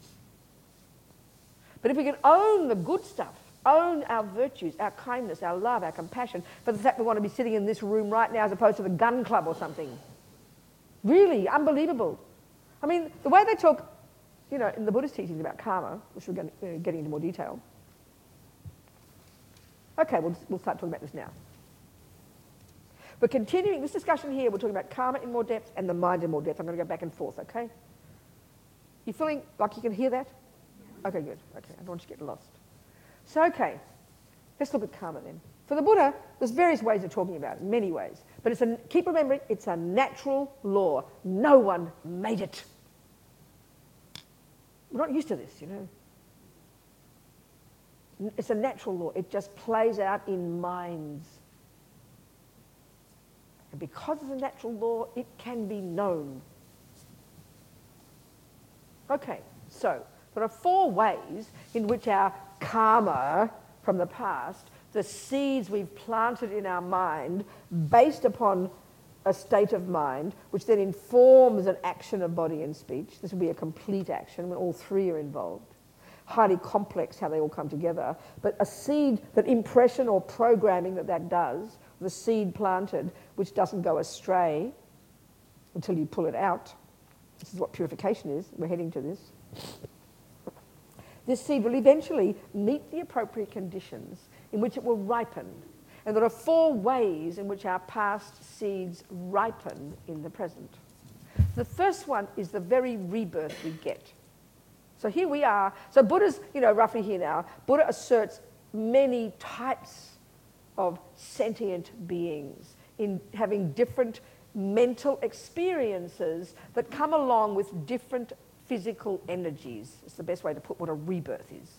But if we can own the good stuff, own our virtues, our kindness, our love, our compassion, for the fact we want to be sitting in this room right now as opposed to the gun club or something. Really, unbelievable. I mean, the way they talk, you know, in the Buddhist teachings about karma, which we're going to, uh, getting into more detail. Okay, we'll, we'll start talking about this now. We're continuing this discussion here. We're talking about karma in more depth and the mind in more depth. I'm going to go back and forth, okay? You feeling like you can hear that? Yeah. Okay, good. Okay, I don't want you to get lost. So, okay, let's look at karma then. For the Buddha, there's various ways of talking about it, many ways. But it's a, keep remembering, it's a natural law. No one made it. We're not used to this, you know. It's a natural law. It just plays out in minds. And because it's a natural law, it can be known. Okay, so there are four ways in which our karma from the past, the seeds we've planted in our mind based upon a state of mind, which then informs an action of body and speech. This will be a complete action when all three are involved. Highly complex how they all come together, but a seed, that impression or programming that that does, the seed planted, which doesn't go astray until you pull it out. This is what purification is. We're heading to this. This seed will eventually meet the appropriate conditions in which it will ripen. And there are four ways in which our past seeds ripen in the present. The first one is the very rebirth we get. So here we are. So Buddha's, you know, roughly here now, Buddha asserts many types of sentient beings in having different mental experiences that come along with different physical energies. It's the best way to put what a rebirth is.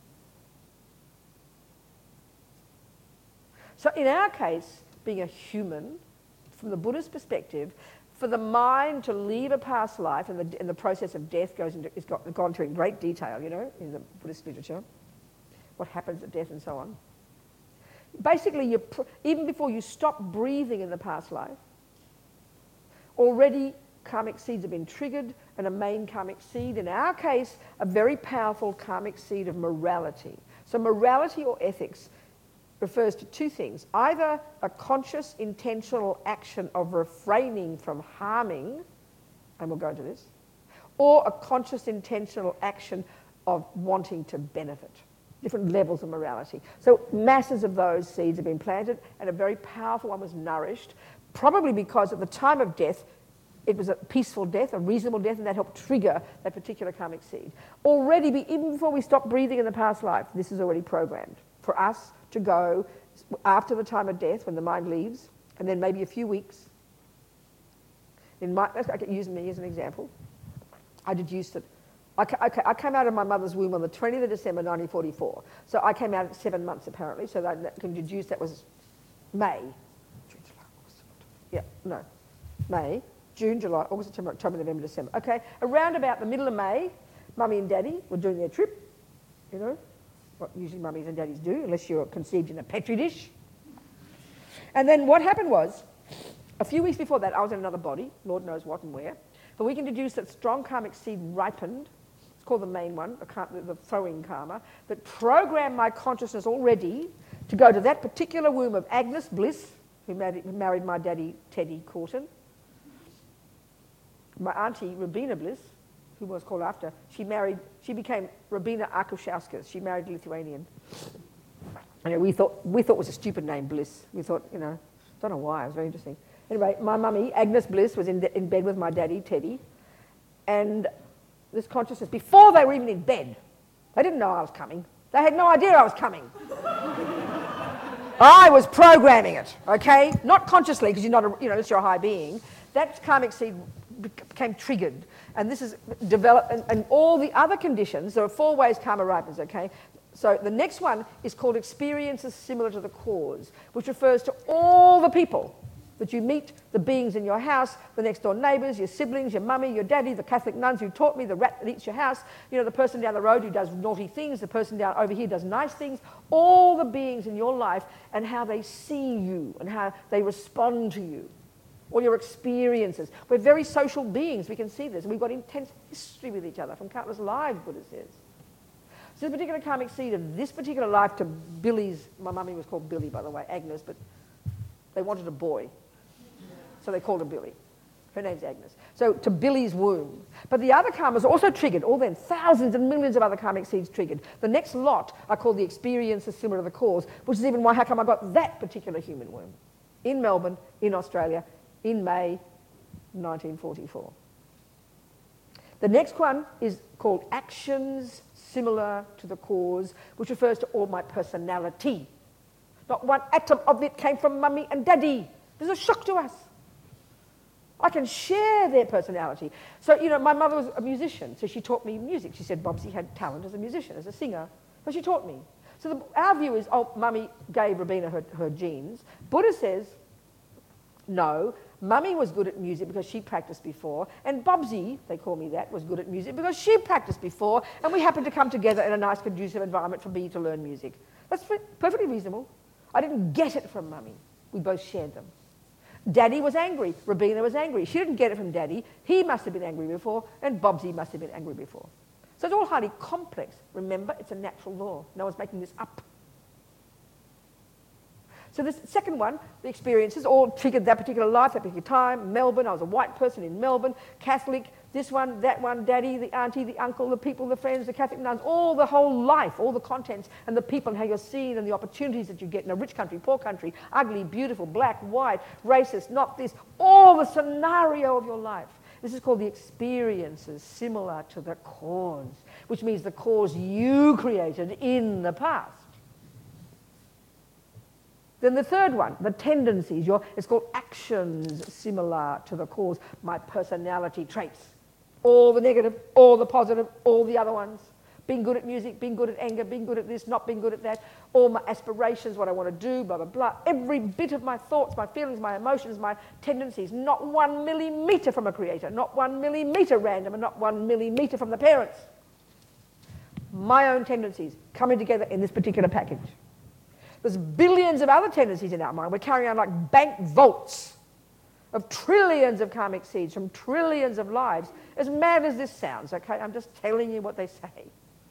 So in our case, being a human, from the Buddhist perspective, for the mind to leave a past life, and the, and the process of death goes into, is got, gone into in great detail, you know, in the Buddhist literature, what happens at death and so on. Basically, you pr- even before you stop breathing in the past life, already karmic seeds have been triggered, and a main karmic seed, in our case, a very powerful karmic seed of morality. So morality or ethics refers to two things: either a conscious, intentional action of refraining from harming, and we'll go into this, or a conscious, intentional action of wanting to benefit. Different levels of morality. So masses of those seeds have been planted, and a very powerful one was nourished, probably because at the time of death, it was a peaceful death, a reasonable death, and that helped trigger that particular karmic seed. Already, even before we stop breathing in the past life, this is already programmed for us to go after the time of death, when the mind leaves, and then maybe a few weeks. In my, I can use me as an example. I deduced that I, okay, I came out of my mother's womb on the twentieth of December nineteen forty-four. So I came out at seven months apparently, so that, that can deduce that was May. June, July, August, September. Yeah, no. May, June, July, August, September, October, November, December. Okay, around about the middle of May, Mummy and Daddy were doing their trip, you know, what usually mummies and daddies do, unless you're conceived in a petri dish. And then what happened was, a few weeks before that, I was in another body, Lord knows what and where, but we can deduce that strong karmic seed ripened. It's called the main one, the, the throwing karma, that programmed my consciousness already to go to that particular womb of Agnes Bliss, who married, who married my daddy, Teddy Corton. My auntie, Rabina Bliss, who was called after, she married, she became Rabina Arkushauskas. She married a Lithuanian. And we thought, we thought it was a stupid name, Bliss. We thought, you know, don't know why, it was very interesting. Anyway, my mummy, Agnes Bliss, was in, de- in bed with my daddy, Teddy, and this consciousness, before they were even in bed, they didn't know I was coming. They had no idea I was coming. I was programming it, okay? Not consciously, because you're not, a, you know, unless you're a high being. That karmic seed became triggered, and this is developed, and, and all the other conditions, there are four ways karma ripens, okay? So the next one is called experiences similar to the cause, which refers to all the people that you meet, the beings in your house, the next door neighbours, your siblings, your mummy, your daddy, the Catholic nuns who taught me, the rat that eats your house, you know, the person down the road who does naughty things, the person down over here does nice things, all the beings in your life and how they see you and how they respond to you, all your experiences. We're very social beings, we can see this. We've got intense history with each other from countless lives, Buddha says. So the particular karmic seed of this particular life to Billy's, my mummy was called Billy, by the way, Agnes, but they wanted a boy. So they called her Billy. Her name's Agnes. So to Billy's womb. But the other karmas also triggered, all then, thousands and millions of other karmic seeds triggered. The next lot are called the experiences similar to the cause, which is even why, how come I got that particular human womb in Melbourne, in Australia, in May nineteen forty-four. The next one is called actions similar to the cause, which refers to all my personality. Not one atom of it came from mummy and daddy. This is a shock to us. I can share their personality. So, you know, my mother was a musician, so she taught me music. She said Bobsy had talent as a musician, as a singer. So she taught me. So the, our view is, oh, mummy gave Robina her, her genes. Buddha says, no, mummy was good at music because she practiced before, and Bobsy, they call me that, was good at music because she practiced before, and we happened to come together in a nice, conducive environment for me to learn music. That's perfectly reasonable. I didn't get it from mummy. We both shared them. Daddy was angry. Robina was angry. She didn't get it from Daddy. He must have been angry before, and Bobsy must have been angry before. So it's all highly complex. Remember, it's a natural law. No one's making this up. So this second one, the experiences, all triggered that particular life, that particular time. Melbourne, I was a white person in Melbourne, Catholic, this one, that one, Daddy, the auntie, the uncle, the people, the friends, the Catholic nuns, all the whole life, all the contents and the people and how you're seen and the opportunities that you get in a rich country, poor country, ugly, beautiful, black, white, racist, not this, all the scenario of your life. This is called the experiences similar to the cause, which means the cause you created in the past. Then the third one, the tendencies, your, it's called actions similar to the cause, my personality traits. All the negative, all the positive, all the other ones. Being good at music, being good at anger, being good at this, not being good at that. All my aspirations, what I want to do, blah, blah, blah. Every bit of my thoughts, my feelings, my emotions, my tendencies. Not one millimetre from a creator, not one millimetre random, and not one millimetre from the parents. My own tendencies coming together in this particular package. There's billions of other tendencies in our mind. We're carrying on like bank vaults of trillions of karmic seeds from trillions of lives. As mad as this sounds, okay, I'm just telling you what they say.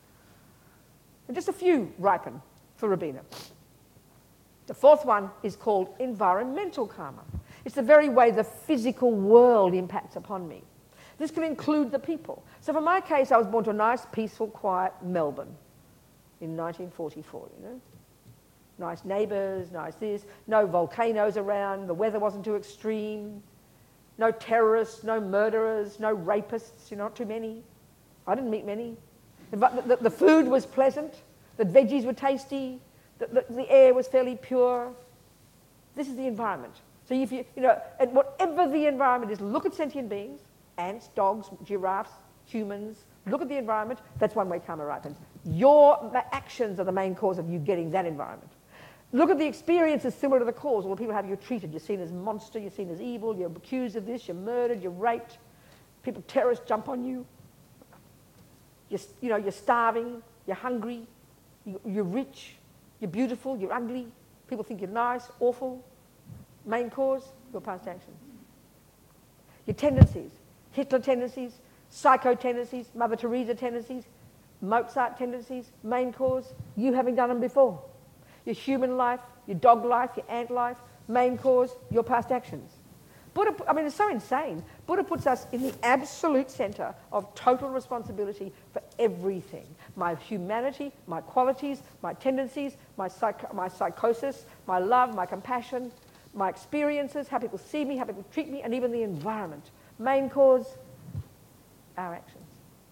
And just a few ripen for Robina. The fourth one is called environmental karma. It's the very way the physical world impacts upon me. This can include the people. So for my case, I was born to a nice, peaceful, quiet Melbourne in nineteen forty-four, you know. Nice neighbours, nice this, no volcanoes around, the weather wasn't too extreme, no terrorists, no murderers, no rapists, you know, not too many. I didn't meet many. The, the, the food was pleasant, the veggies were tasty, the, the, the air was fairly pure. This is the environment. So if you, you know, and whatever the environment is, look at sentient beings, ants, dogs, giraffes, humans, look at the environment, that's one way karma ripens. Your actions are the main cause of you getting that environment. Look at the experiences similar to the cause. All the people have you treated. You're seen as monster, you're seen as evil, you're accused of this, you're murdered, you're raped. People, terrorists jump on you. You're, you know, you're starving, you're hungry, you, you're rich, you're beautiful, you're ugly. People think you're nice, awful. Main cause, your past actions. Your tendencies, Hitler tendencies, psycho tendencies, Mother Teresa tendencies, Mozart tendencies, main cause, you having done them before. Your human life, your dog life, your ant life, main cause, your past actions. Buddha, I mean, it's so insane. Buddha puts us in the absolute centre of total responsibility for everything. My humanity, my qualities, my tendencies, my, psych my psychosis, my love, my compassion, my experiences, how people see me, how people treat me, and even the environment. Main cause, our actions.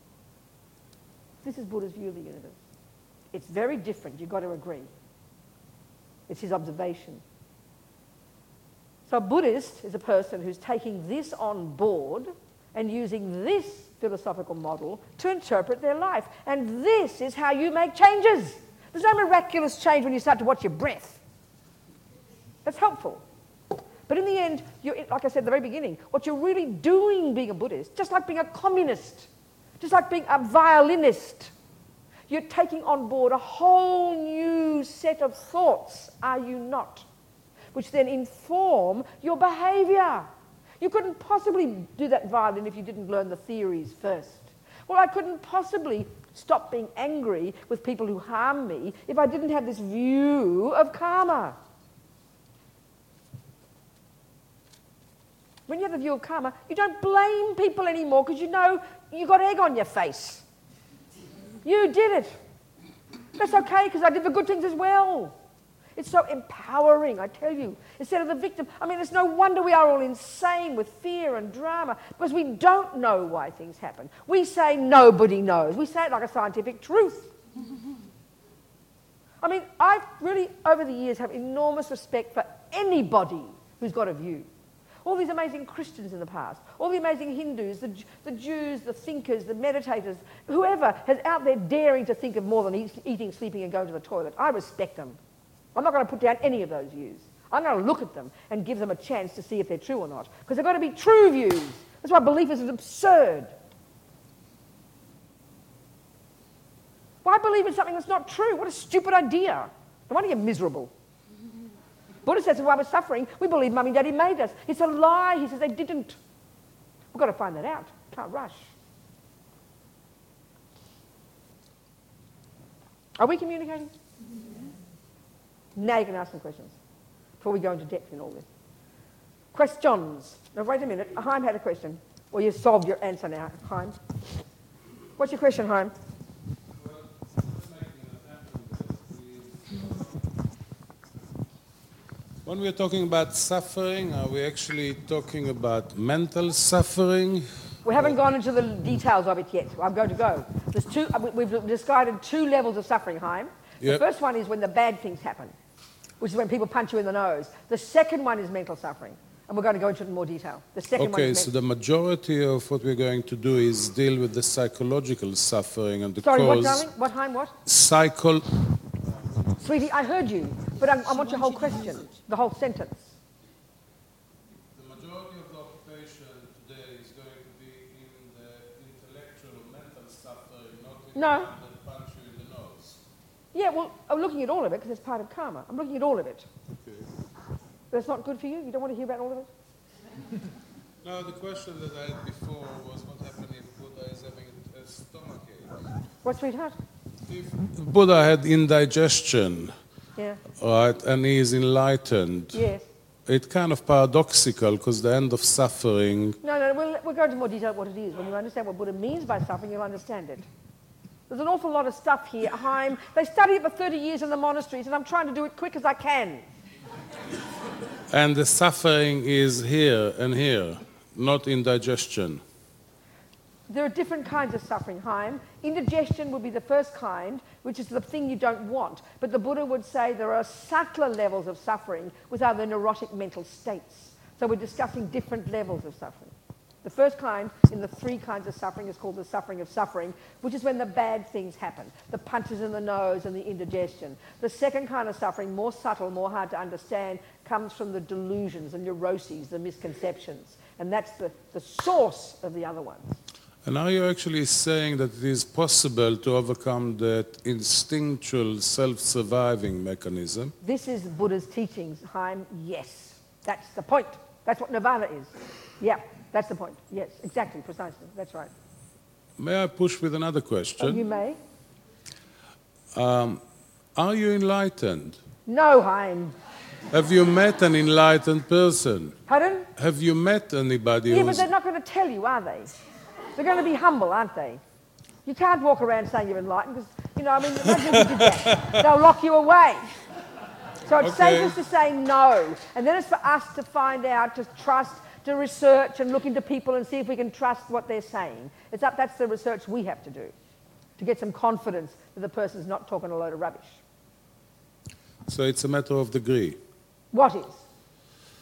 This is Buddha's view of the universe. It's very different, you've got to agree. It's his observation. So a Buddhist is a person who's taking this on board and using this philosophical model to interpret their life. And this is how you make changes. There's no miraculous change when you start to watch your breath. That's helpful. But in the end, you're, like I said at the very beginning, what you're really doing being a Buddhist, just like being a communist, just like being a violinist, you're taking on board a whole new set of thoughts, are you not? Which then inform your behaviour. You couldn't possibly do that violin if you didn't learn the theories first. Well, I couldn't possibly stop being angry with people who harm me if I didn't have this view of karma. When you have the view of karma, you don't blame people anymore because you know you got egg on your face. You did it. That's okay because I did the good things as well. It's so empowering, I tell you. Instead of the victim, I mean, it's no wonder we are all insane with fear and drama because we don't know why things happen. We say nobody knows. We say it like a scientific truth. I mean, I've really, over the years, have enormous respect for anybody who's got a view. All these amazing Christians in the past, all the amazing Hindus, the, the Jews, the thinkers, the meditators, whoever is out there daring to think of more than eat, eating, sleeping and going to the toilet. I respect them. I'm not going to put down any of those views. I'm going to look at them and give them a chance to see if they're true or not. Because they've got to be true views. That's why belief is absurd. Why believe in something that's not true? What a stupid idea. No wonder you're miserable. Buddha says, why we're suffering, we believe Mummy and Daddy made us. It's a lie. He says they didn't. We've got to find that out. Can't rush. Are we communicating? Mm-hmm. Now you can ask some questions before we go into depth in all this. Questions. Now, wait a minute. Chaim had a question. Well, you've solved your answer now, Chaim. What's your question, Chaim? When we're talking about suffering, are we actually talking about mental suffering? We haven't gone into the details of it yet. I'm going to go. There's two, we've described two levels of suffering, Chaim. Yep. The first one is when the bad things happen, which is when people punch you in the nose. The second one is mental suffering. And we're going to go into it in more detail. The second one Okay, is so the majority of what we're going to do is deal with the psychological suffering and the Sorry, cause. what, darling? What, Chaim, what? Psycho... Sweetie, I heard you, but I, I want your whole question, the whole sentence. The majority of the occupation today is going to be in the intellectual or mental suffering, not in No. the one that punch you in the nose. Yeah, well, I'm looking at all of it because it's part of karma. I'm looking at all of it. Okay. That's not good for you? You don't want to hear about all of it? Now, the question that I had before was what happens if Buddha is having a stomachache? What, sweetheart? If Buddha had indigestion, Yeah. right, and he is enlightened, Yes. it's kind of paradoxical because the end of suffering... No, no, we'll, we'll go into more detail what it is. When you understand what Buddha means by suffering, you'll understand it. There's an awful lot of stuff here. Chaim, they study it for thirty years in the monasteries, and I'm trying to do it quick as I can. And the suffering is here and here, not indigestion. There are different kinds of suffering, Chaim. Indigestion would be the first kind, which is the thing you don't want. But the Buddha would say there are subtler levels of suffering with other neurotic mental states. So we're discussing different levels of suffering. The first kind in the three kinds of suffering is called the suffering of suffering, which is when the bad things happen, the punches in the nose and the indigestion. The second kind of suffering, more subtle, more hard to understand, comes from the delusions, the neuroses, the misconceptions. And that's the, the source of the other ones. And are you actually saying that it is possible to overcome that instinctual self-surviving mechanism? This is Buddha's teachings, Chaim. Yes. That's the point. That's what nirvana is. Yeah, that's the point. Yes, exactly, precisely. That's right. May I push with another Oh, question? you may. Um, are you enlightened? No, Chaim. Have you met an enlightened person? Pardon? Have you met anybody Yeah, but who's... they're not going to tell you, are they? They're going to be humble, aren't they? You can't walk around saying you're enlightened because, you know, I mean, imagine if you did that. They'll lock you away. So it's Okay. safest to say no. And then it's for us to find out, to trust, to research and look into people and see if we can trust what they're saying. It's up, that's the research we have to do, to get some confidence that the person's not talking a load of rubbish. So it's a matter of degree. What is?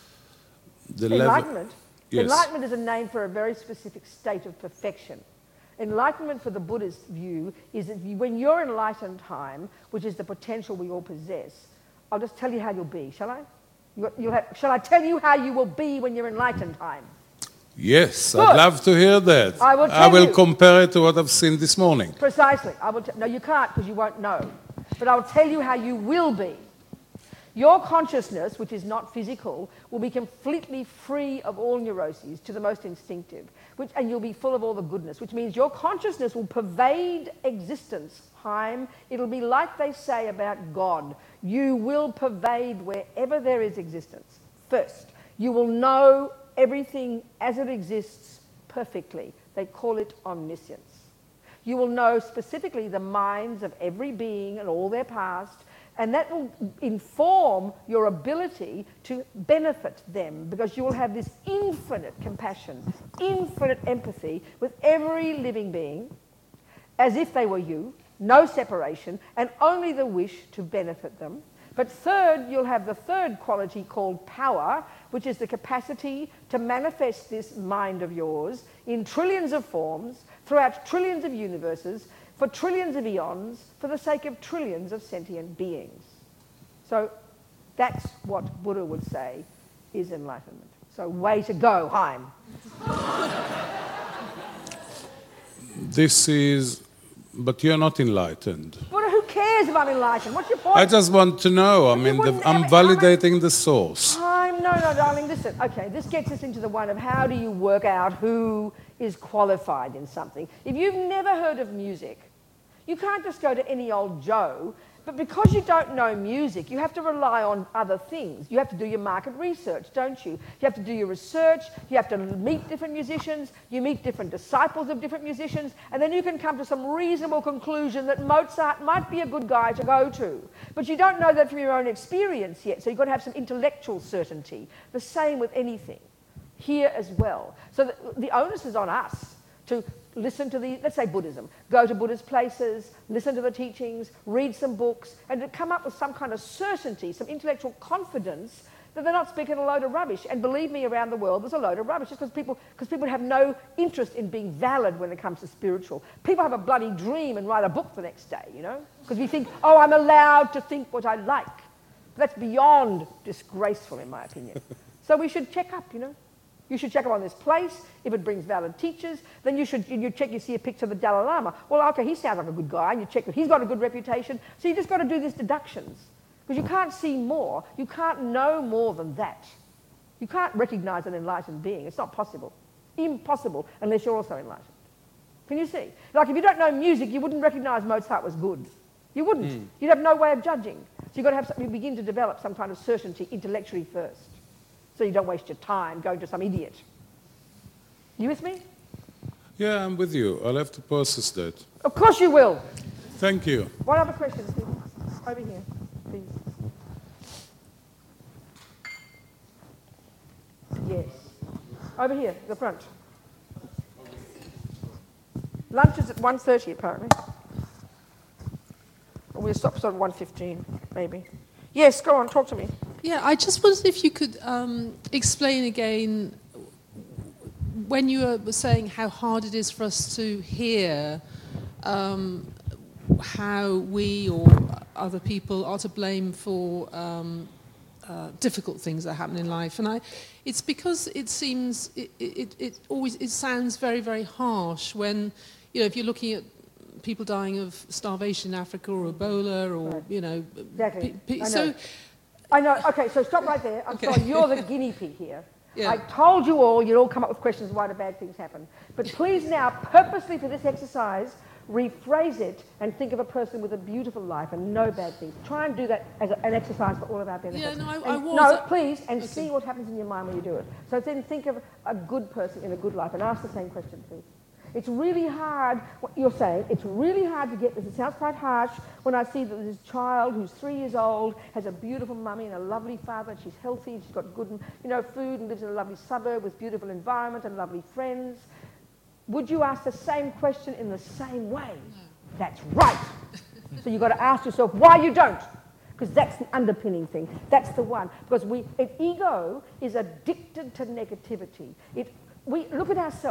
The level... Enlightenment. Yes. Enlightenment is a name for a very specific state of perfection. Enlightenment for the Buddhist view is that you, when you're enlightened time, which is the potential we all possess, I'll just tell you how you'll be, shall I? You, you'll have, shall I tell you how you will be when you're enlightened time? Yes, Good. I'd love to hear that. I will tell I will you. compare it to what I've seen this morning. Precisely. I will t- no, you can't because you won't know. But I'll tell you how you will be. Your consciousness, which is not physical, will be completely free of all neuroses to the most instinctive, which, and you'll be full of all the goodness, which means your consciousness will pervade existence. Time. It'll be like they say about God. You will pervade wherever there is existence. First, you will know everything as it exists perfectly. They call it omniscience. You will know specifically the minds of every being and all their past, and that will inform your ability to benefit them because you will have this infinite compassion, infinite empathy with every living being as if they were you, no separation, and only the wish to benefit them. But third, you'll have the third quality called power, which is the capacity to manifest this mind of yours in trillions of forms, throughout trillions of universes, for trillions of eons, for the sake of trillions of sentient beings. So that's what Buddha would say is enlightenment. So way to go, Haim. This is, but you're not enlightened. Buddha, who cares if I'm enlightened? What's your point? I just want to know. I You mean, the, wouldn't I'm ever- how much- validating the source. Time, no, no, darling, listen. Okay, this gets us into the one of how do you work out who is qualified in something. If you've never heard of music, you can't just go to any old Joe, but because you don't know music, you have to rely on other things. You have to do your market research, don't you? You have to do your research, you have to meet different musicians, you meet different disciples of different musicians, and then you can come to some reasonable conclusion that Mozart might be a good guy to go to. But you don't know that from your own experience yet, so you've got to have some intellectual certainty. The same with anything, here as well. So the, the onus is on us to listen to the, let's say Buddhism, go to Buddhist places, listen to the teachings, read some books, and to come up with some kind of certainty, some intellectual confidence that they're not speaking a load of rubbish. And believe me, around the world, there's a load of rubbish just because people, because people have no interest in being valid when it comes to spiritual. People have a bloody dream and write a book the next day, you know, because we think, oh, I'm allowed to think what I like. That's beyond disgraceful, in my opinion. So we should check up, you know. You should check up on this place. If it brings valid teachers, then you should you check, you see a picture of the Dalai Lama. Well, okay, he sounds like a good guy, and you check that he's got a good reputation. So you just got to do these deductions. Because you can't see more. You can't know more than that. You can't recognize an enlightened being. It's not possible. Impossible, unless you're also enlightened. Can you see? Like if you don't know music, you wouldn't recognize Mozart was good. You wouldn't. Mm. You'd have no way of judging. So you've got to have some, you begin to develop some kind of certainty intellectually first. So you don't waste your time going to some idiot. You with me? Yeah, I'm with you. I'll have to process that. Of course you will. Thank you. What other questions, please? Over here, please. Yes. Over here, the front. Lunch is at one thirty apparently. Or we'll stop at one fifteen, maybe. Yes, go on, talk to me. Yeah, I just wondered if you could um, explain again, when you were saying how hard it is for us to hear um, how we or other people are to blame for um, uh, difficult things that happen in life. And I, it's because it seems, it, it, it always, it sounds very, very harsh when, you know, if you're looking at people dying of starvation in Africa or Ebola or, right. you know. Exactly. P- p- I know. so. I know. Okay, so stop right there. I'm Okay. sorry, you're the guinea pig here. Yeah. I told you all, you'd all come up with questions why do bad things happen. But please now, purposely for this exercise, rephrase it and think of a person with a beautiful life and no bad things. Try and do that as a, an exercise for all of our benefits. Yeah, no, I, And- I was. No, please, and Okay. see what happens in your mind when you do it. So then think of a good person in a good life and ask the same question, please. It's really hard, what you're saying, it's really hard to get this. It sounds quite harsh when I see that this child who's three years old has a beautiful mummy and a lovely father, and she's healthy, and she's got good, you know, food, and lives in a lovely suburb with beautiful environment and lovely friends. Would you ask the same question in the same way? No. That's right. So you've got to ask yourself why you don't. Because that's the underpinning thing. That's the one. Because we, an ego is addicted to negativity. It, we look at ourselves.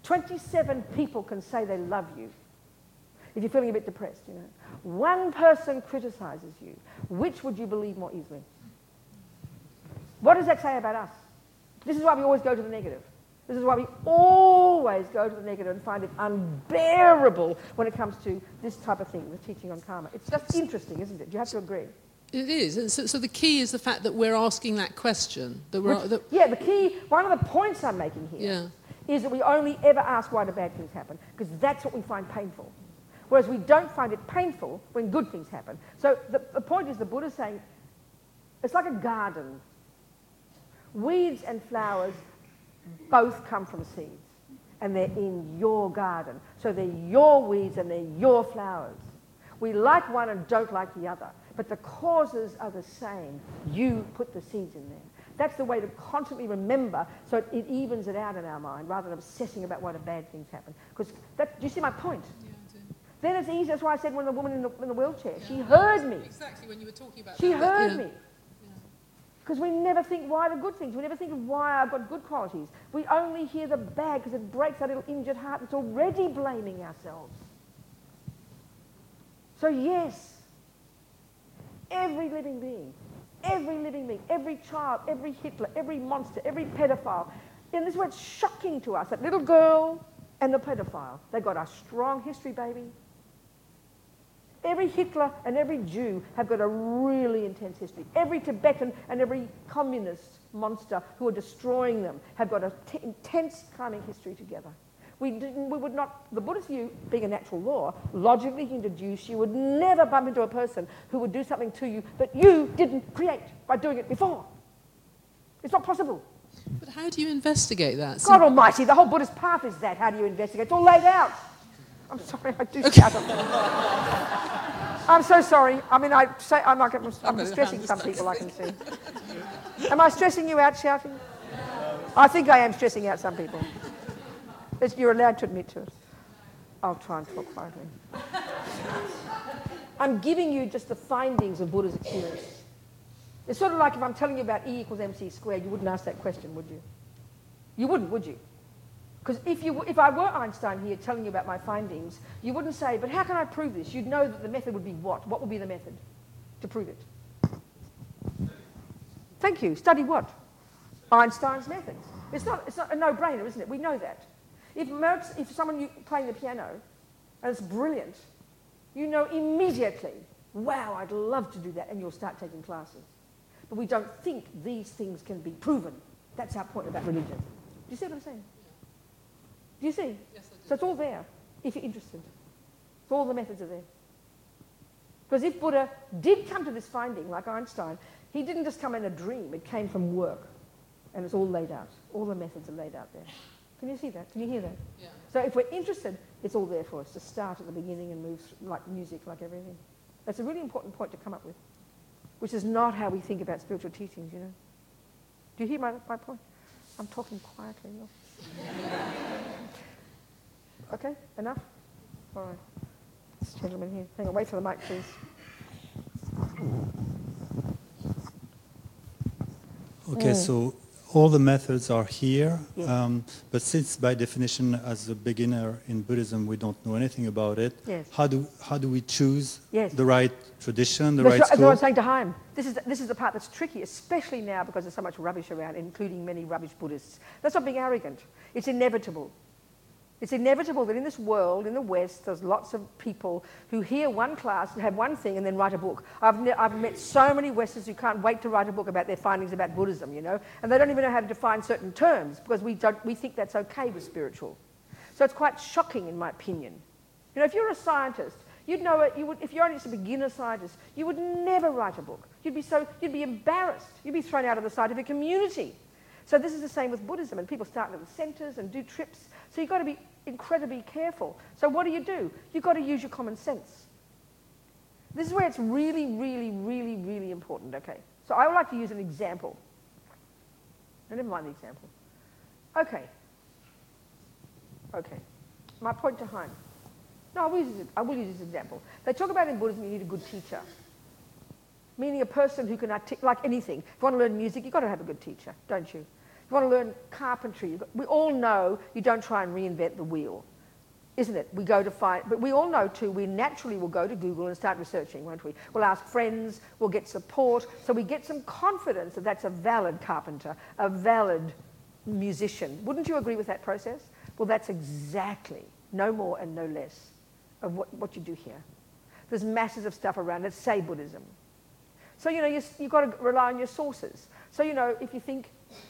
twenty-seven people can say they love you. If you're feeling a bit depressed, you know. One person criticizes you. Which would you believe more easily? What does that say about us? This is why we always go to the negative. This is why we always go to the negative and find it unbearable when it comes to this type of thing, the teaching on karma. It's just interesting, isn't it? You have to agree. It is. And so, so the key is the fact that we're asking that question. That we're, Which, that, yeah, the key, one of the points I'm making here yeah. is that we only ever ask why do bad things happen, because that's what we find painful. Whereas we don't find it painful when good things happen. So the, the point is the Buddha's saying it's like a garden. Weeds and flowers both come from seeds, and they're in your garden. So they're your weeds and they're your flowers. We like one and don't like the other, but the causes are the same. You put the seeds in there. That's the way to constantly remember, so it, it evens it out in our mind, rather than obsessing about why the bad things happen. Because that, do you see my point? yeah, I do. Then it's easy. That's why I said when the woman in the, in the wheelchair, Yeah. she heard me. Exactly, when you were talking about She that. heard yeah. me. Because we never think why the good things. We never think of why I've got good qualities. We only hear the bad because it breaks our little injured heart. It's already blaming ourselves. So yes, every living being, every living being, every child, every Hitler, every monster, every pedophile, and this is where it's shocking to us, that little girl and the pedophile, they got a strong history, baby. Every Hitler and every Jew have got a really intense history. Every Tibetan and every communist monster who are destroying them have got an intense karmic history together. We, didn't, we would not, the Buddhist view, being a natural law, logically introduced, you would never bump into a person who would do something to you that you didn't create by doing it before. It's not possible. But how do you investigate that? So- God almighty, the whole Buddhist path is that. How do you investigate? It's all laid out. I'm sorry, I do shout at them. I'm so sorry. I mean, I say I'm, like, I'm, I'm distressing some people, I can see. Am I stressing you out, shouting? I think I am stressing out some people. It's, you're allowed to admit to it. I'll try and talk quietly. I'm giving you just the findings of Buddha's experience. It's sort of like if I'm telling you about E equals mc squared, you wouldn't ask that question, would you? You wouldn't, would you? Because if, you, if I were Einstein here telling you about my findings, you wouldn't say, but how can I prove this? You'd know that the method would be what? What would be the method to prove it? Thank you. Study what? Einstein's methods. It's not, it's not a no-brainer, isn't it? We know that. If, Mozart, if someone you, playing the piano, and it's brilliant, you know immediately, wow, I'd love to do that, and you'll start taking classes. But we don't think these things can be proven. That's our point about religion. Do you see what I'm saying? Do you see? Yes, I do. So it's all there, if you're interested. All the methods are there. Because if Buddha did come to this finding, like Einstein, he didn't just come in a dream, it came from work. And it's all laid out. All the methods are laid out there. Can you see that? Can you hear that? Yeah. So if we're interested, it's all there for us to start at the beginning and move like music, like everything. That's a really important point to come up with, which is not how we think about spiritual teachings, you know. Do you hear my, my point? I'm talking quietly. No? Okay, enough? All right. This gentleman here. Hang on, wait for the mic, please. Okay, Mm. so all the methods are here, Yes. um, but since by definition, as a beginner in Buddhism, we don't know anything about it, Yes. how do how do we choose Yes. the right tradition, the That's right what- that's what school? I'm saying to Haim. This is, the, this is the part that's tricky, especially now because there's so much rubbish around, including many rubbish Buddhists. That's not being arrogant. It's inevitable. It's inevitable that in this world, in the West, there's lots of people who hear one class and have one thing and then write a book. I've, ne- I've met so many Westerns who can't wait to write a book about their findings about Buddhism, you know, and they don't even know how to define certain terms because we, don't, we think that's okay with spiritual. So it's quite shocking, in my opinion. You know, if you're a scientist, you'd know it. You would, if you're only just a beginner scientist, you would never write a book. You'd be so, you'd be embarrassed. You'd be thrown out of the scientific community. So this is the same with Buddhism, and people start little centres and do trips. So you've got to be incredibly careful. So what do you do? You've got to use your common sense. This is where it's really, really, really, really important, okay? So I would like to use an example. No, never mind the example. Okay. Okay. My point to Haim. No, I will, use this, I will use this example. They talk about in Buddhism you need a good teacher. Meaning a person who can articulate, like anything. If you want to learn music, you've got to have a good teacher, don't you? You want to learn carpentry. You've got, we all know you don't try and reinvent the wheel, isn't it? We go to find, but we all know too, we naturally will go to Google and start researching, won't we? We'll ask friends, we'll get support, so we get some confidence that that's a valid carpenter, a valid musician. Wouldn't you agree with that process? Well, that's exactly, no more and no less, of what, what you do here. There's masses of stuff around, let's say Buddhism. So, you know, you, you've got to rely on your sources. So, you know, if you think,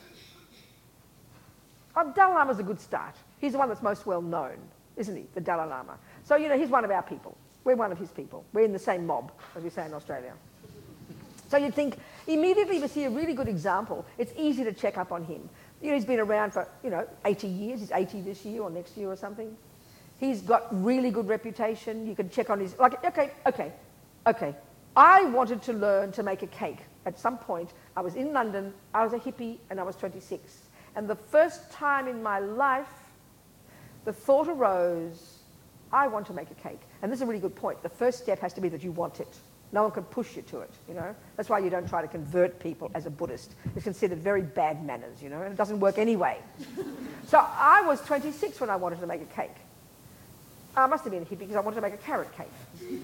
oh, Dalai Lama's a good start. He's the one that's most well known, isn't he, the Dalai Lama? So, you know, he's one of our people. We're one of his people. We're in the same mob, as we say in Australia. So you'd think, immediately we see a really good example. It's easy to check up on him. You know, he's been around for, you know, eighty years. He's eighty this year or next year or something. He's got really good reputation. You can check on his, like, okay, okay, okay. I wanted to learn to make a cake. At some point, I was in London, I was a hippie, and I was twenty-six. And the first time in my life, the thought arose, I want to make a cake. And this is a really good point. The first step has to be that you want it. No one can push you to it, you know. That's why you don't try to convert people as a Buddhist. It's considered very bad manners, you know, and it doesn't work anyway. So I was twenty-six when I wanted to make a cake. I must have been a hippie because I wanted to make a carrot cake.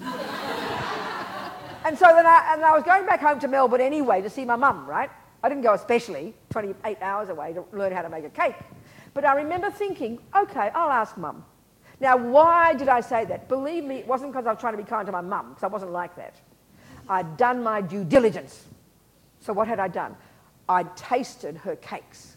And so then I, and I was going back home to Melbourne anyway to see my mum, right? I didn't go especially twenty-eight hours away to learn how to make a cake. But I remember thinking, okay, I'll ask mum. Now, why did I say that? Believe me, it wasn't because I was trying to be kind to my mum, because I wasn't like that. I'd done my due diligence. So what had I done? I'd tasted her cakes.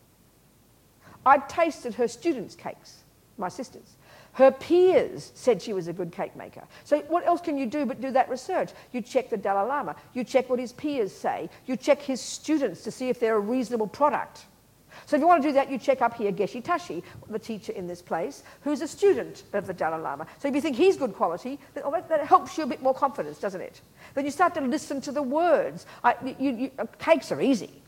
I'd tasted her students' cakes, my sisters. Her peers said she was a good cake maker. So what else can you do but do that research? You check the Dalai Lama. You check what his peers say. You check his students to see if they're a reasonable product. So if you want to do that, you check up here Geshe Tashi, the teacher in this place, who's a student of the Dalai Lama. So if you think he's good quality, then, oh, that, that helps you a bit more confidence, doesn't it? Then you start to listen to the words. I, you, you, uh, cakes are easy.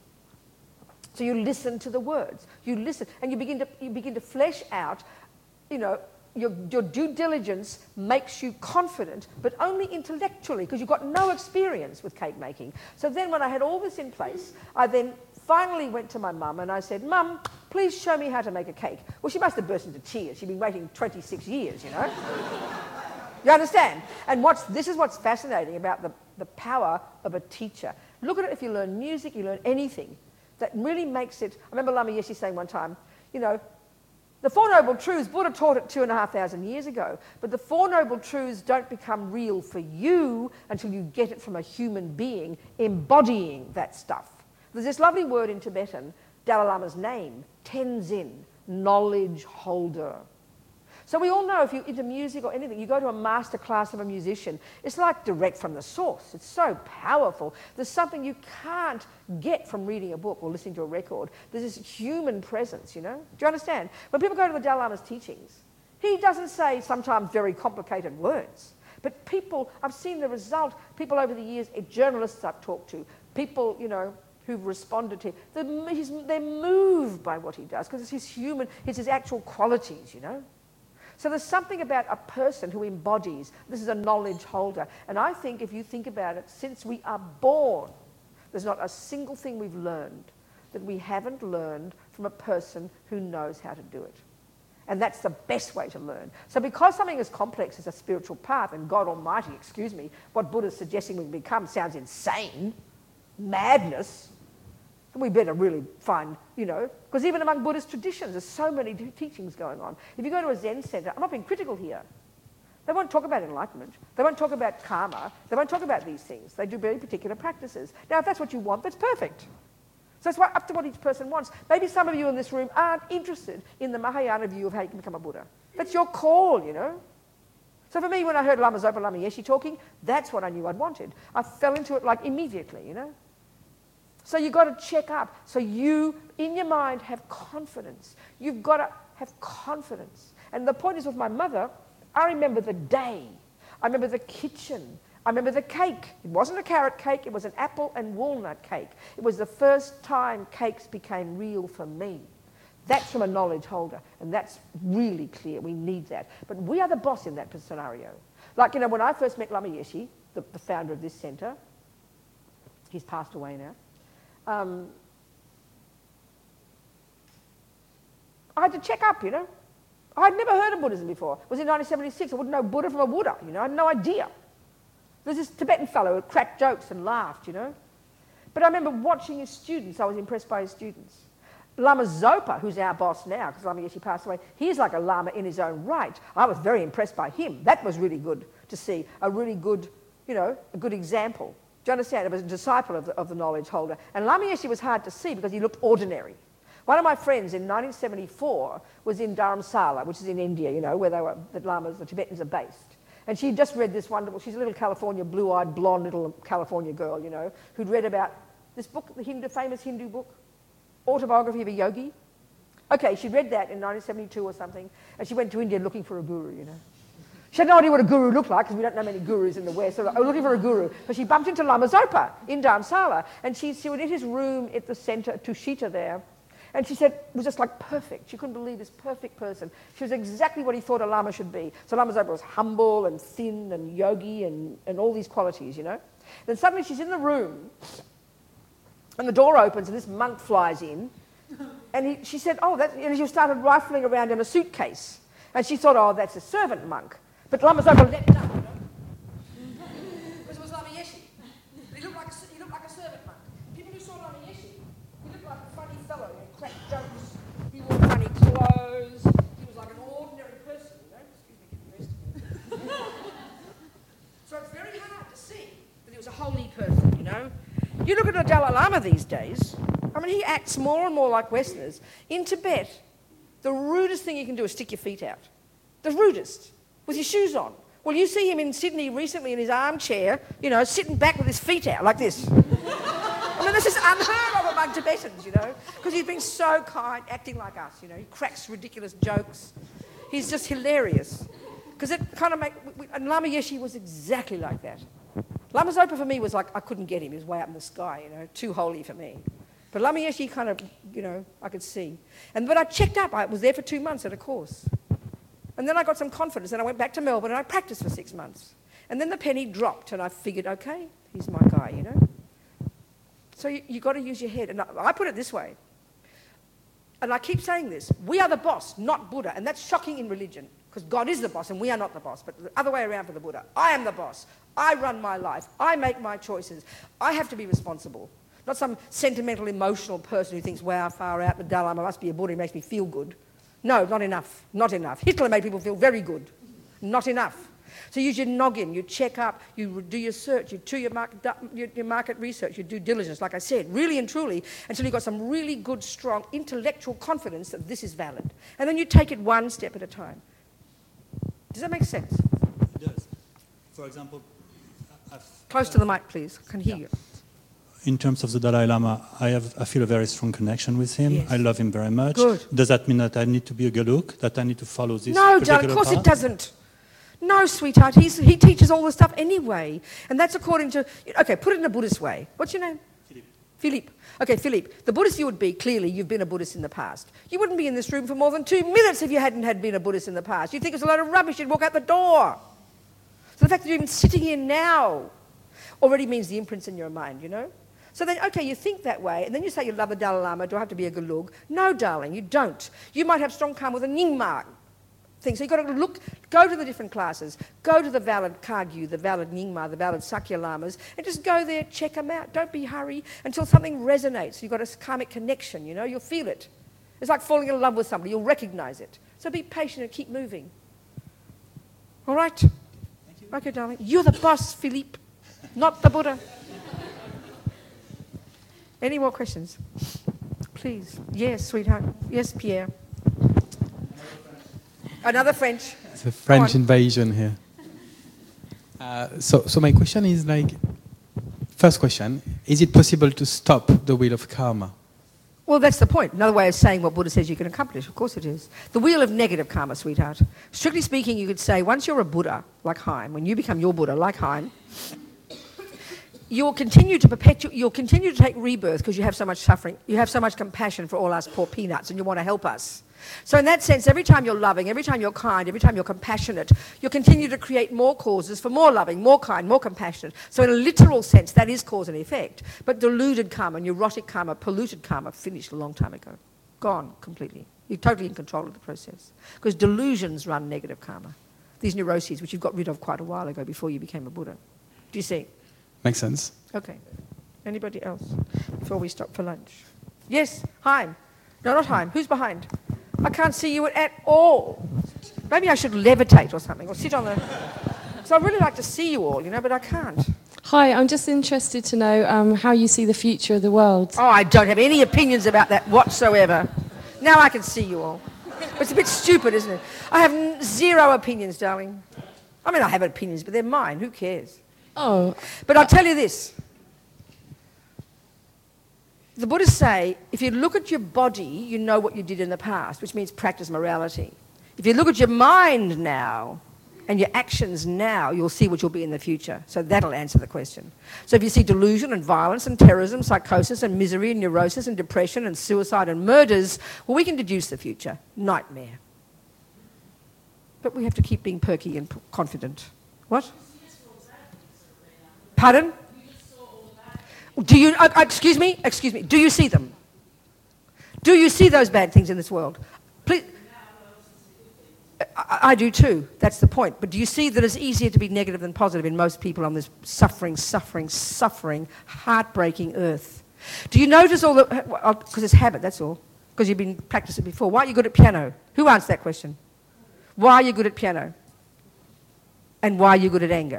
So you listen to the words. You listen, and you begin to, you begin to flesh out, you know, Your, your due diligence makes you confident, but only intellectually, because you've got no experience with cake making. So then when I had all this in place, I then finally went to my mum and I said, Mum, please show me how to make a cake. Well, she must have burst into tears. She'd been waiting twenty-six years, you know. You understand? And what's, this is what's fascinating about the, the power of a teacher. Look at it if you learn music, you learn anything. That really makes it, I remember Lama Yeshe saying one time, you know, the Four Noble Truths, Buddha taught it two and a half thousand years ago, but the Four Noble Truths don't become real for you until you get it from a human being embodying that stuff. There's this lovely word in Tibetan, Dalai Lama's name, Tenzin, knowledge holder. So we all know if you're into music or anything, you go to a master class of a musician, it's like direct from the source. It's so powerful. There's something you can't get from reading a book or listening to a record. There's this human presence, you know? Do you understand? When people go to the Dalai Lama's teachings, he doesn't say sometimes very complicated words. But people, I've seen the result, people over the years, journalists I've talked to, people, you know, who've responded to him, they're, he's, they're moved by what he does because it's his human, it's his actual qualities, you know? So there's something about a person who embodies, this is a knowledge holder. And I think if you think about it, since we are born, there's not a single thing we've learned that we haven't learned from a person who knows how to do it. And that's the best way to learn. So because something as complex as a spiritual path, and God Almighty, excuse me, what Buddha's suggesting we become sounds insane, madness, we better really find, you know, because even among Buddhist traditions, there's so many teachings going on. If you go to a Zen center, I'm not being critical here. They won't talk about enlightenment. They won't talk about karma. They won't talk about these things. They do very particular practices. Now, if that's what you want, that's perfect. So it's up to what each person wants. Maybe some of you in this room aren't interested in the Mahayana view of how you can become a Buddha. That's your call, you know. So for me, when I heard Lama Zopa Lama Yeshe talking, that's what I knew I'd wanted. I fell into it like immediately, you know. So you've got to check up. So you, in your mind, have confidence. You've got to have confidence. And the point is with my mother, I remember the day. I remember the kitchen. I remember the cake. It wasn't a carrot cake. It was an apple and walnut cake. It was the first time cakes became real for me. That's from a knowledge holder. And that's really clear. We need that. But we are the boss in that scenario. Like, you know, when I first met Lama Yeshe, the, the founder of this centre, he's passed away now, Um, I had to check up, you know. I'd never heard of Buddhism before. It was in nineteen seventy-six. I wouldn't know Buddha from a Buddha, you know. I had no idea. There's this Tibetan fellow who cracked jokes and laughed, you know. But I remember watching his students. I was impressed by his students. Lama Zopa, who's our boss now, because Lama Yeshe passed away, he's like a Lama in his own right. I was very impressed by him. That was really good to see, a really good, you know, a good example. Do you understand? It was a disciple of the, of the knowledge holder. And Lama Yeshe was hard to see because he looked ordinary. One of my friends in nineteen seventy-four was in Dharamsala, which is in India, you know, where they were, the Lamas, the Tibetans are based. And she just read this wonderful, she's a little California, blue-eyed, blonde little California girl, you know, who'd read about this book, the Hindu, famous Hindu book, Autobiography of a Yogi. Okay, she read that in nineteen seventy-two or something, and she went to India looking for a guru, you know. She had no idea what a guru looked like, because we don't know many gurus in the West, so I was looking for a guru. But she bumped into Lama Zopa in Dharamsala, and she, she went in his room at the centre, Tushita there, and she said it was just like perfect. She couldn't believe this perfect person. She was exactly what he thought a Lama should be. So Lama Zopa was humble and thin and yogi and, and all these qualities, you know. Then suddenly she's in the room, and the door opens, and this monk flies in. And he, she said, oh, that, and she started rifling around in a suitcase. And she thought, oh, that's a servant monk. But Lama Zopa leapt up, you know. Because it was Lama Yeshe. He looked, like a, he looked like a servant monk. People who saw Lama Yeshe, he looked like a funny fellow. He had cracked jokes. He wore funny clothes. He was like an ordinary person, you know. Excuse me, get the rest. So it's very hard to see that he was a holy person, you know. You look at the Dalai Lama these days, I mean, he acts more and more like Westerners. In Tibet, the rudest thing you can do is stick your feet out. The rudest, with your shoes on. Well, you see him in Sydney recently in his armchair, you know, sitting back with his feet out like this. I mean, this is unheard of among Tibetans, you know, because he's been so kind, acting like us, you know. He cracks ridiculous jokes. He's just hilarious. Because it kind of makes... And Lama Yeshe was exactly like that. Lama Zopa for me was like, I couldn't get him. He was way up in the sky, you know, too holy for me. But Lama Yeshe kind of, you know, I could see. And but I checked up. I was there for two months at a course. And then I got some confidence, and I went back to Melbourne, and I practiced for six months. And then the penny dropped, and I figured, okay, he's my guy, you know. So you, you got to use your head. And I, I put it this way. And I keep saying this. We are the boss, not Buddha. And that's shocking in religion, because God is the boss, and we are not the boss. But the other way around for the Buddha. I am the boss. I run my life. I make my choices. I have to be responsible. Not some sentimental, emotional person who thinks, wow, far out, the Dalai Lama must be a Buddha, he makes me feel good. No, not enough. Not enough. Hitler made people feel very good. Not enough. So use your noggin, you check up, you do your search, you do your market, your, your market research, your due diligence, like I said, really and truly, until you've got some really good, strong intellectual confidence that this is valid. And then you take it one step at a time. Does that make sense? It does. For example, I've, Close to the mic, please. I can hear Yeah. you. in terms of the Dalai Lama, I have I feel a very strong connection with him. Yes. I love him very much. Good. Does that mean that I need to be a galuk? That I need to follow this? No, particular darling, of course path? it doesn't. No, sweetheart, he's, he teaches all the stuff anyway. And that's according to, okay, put it in a Buddhist way. What's your name? Philippe. Philippe. Okay, Philippe, the Buddhist you would be, clearly, you've been a Buddhist in the past. You wouldn't be in this room for more than two minutes if you hadn't had been a Buddhist in the past. You'd think it's a load of rubbish, you'd walk out the door. So the fact that you're even sitting here now already means the imprints in your mind, you know? So then, okay, you think that way, and then you say you love the Dalai Lama, do I have to be a galug? No, darling, you don't. You might have strong karma with a Nyingma thing. So you've got to look, go to the different classes, go to the valid Kagyu, the valid Nyingma, the valid Sakya Lamas, and just go there, check them out. Don't be hurry until something resonates. You've got a karmic connection, you know, you'll feel it. It's like falling in love with somebody, you'll recognize it. So be patient and keep moving. All right? Thank you. Okay, darling. You're the boss, Philippe, not the Buddha. Any more questions? Please. Yes, sweetheart. Yes, Pierre. Another French. It's a French invasion here. Uh, so, so my question is like, first question, is it possible to stop the wheel of karma? Well, that's the point. Another way of saying what Buddha says you can accomplish. Of course it is. The wheel of negative karma, sweetheart. Strictly speaking, you could say once you're a Buddha, like Haim, when you become your Buddha, like Haim, you'll continue to perpetuate, you'll continue to take rebirth because you have so much suffering, you have so much compassion for all us poor peanuts and you want to help us. So in that sense, every time you're loving, every time you're kind, every time you're compassionate, you'll continue to create more causes for more loving, more kind, more compassionate. So in a literal sense, that is cause and effect. But deluded karma, neurotic karma, polluted karma, finished a long time ago. Gone completely. You're totally in control of the process. Because delusions run negative karma. These neuroses, which you've got rid of quite a while ago before you became a Buddha. Do you see? Makes sense. Okay. Anybody else before we stop for lunch? Yes, Haim. No, not Haim. Who's behind? I can't see you at all. Maybe I should levitate or something, or sit on the... So I'd really like to see you all, you know, but I can't. Hi, I'm just interested to know um, how you see the future of the world. Oh, I don't have any opinions about that whatsoever. Now I can see you all. It's a bit stupid, isn't it? I have n- zero opinions, darling. I mean, I have opinions, but they're mine. Who cares? Oh. But I'll tell you this. The Buddhists say, if you look at your body, you know what you did in the past, which means practice morality. If you look at your mind now and your actions now, you'll see what you'll be in the future. So that'll answer the question. So if you see delusion and violence and terrorism, psychosis and misery and neurosis and depression and suicide and murders, well, we can deduce the future. Nightmare. But we have to keep being perky and p- confident. What? Pardon? Do you, uh, excuse me, excuse me, do you see them? Do you see those bad things in this world? Please. I, I do too, that's the point. But do you see that it's easier to be negative than positive in most people on this suffering, suffering, suffering, heartbreaking earth? Do you notice all the, because it's habit, that's all, because you've been practicing before. Why are you good at piano? Who answered that question? Why are you good at piano? And why are you good at anger?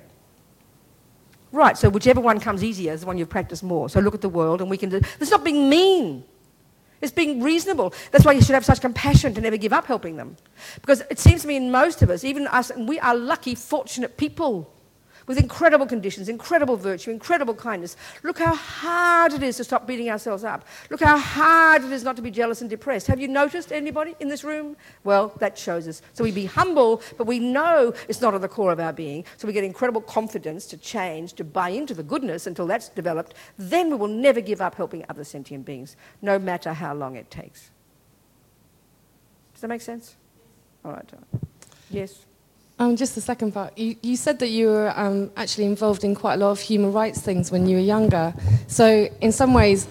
Right, so whichever one comes easier is the one you've practiced more. So look at the world and we can do... It's not being mean. It's being reasonable. That's why you should have such compassion to never give up helping them. Because it seems to me in most of us, even us, and we are lucky, fortunate people with incredible conditions, incredible virtue, incredible kindness. Look how hard it is to stop beating ourselves up. Look how hard it is not to be jealous and depressed. Have you noticed anybody in this room? Well, that shows us. So we be humble, but we know it's not at the core of our being. So we get incredible confidence to change, to buy into the goodness until that's developed. Then we will never give up helping other sentient beings, no matter how long it takes. Does that make sense? All right. Yes. Um, just the second part. You, you said that you were um, actually involved in quite a lot of human rights things when you were younger. So in some ways...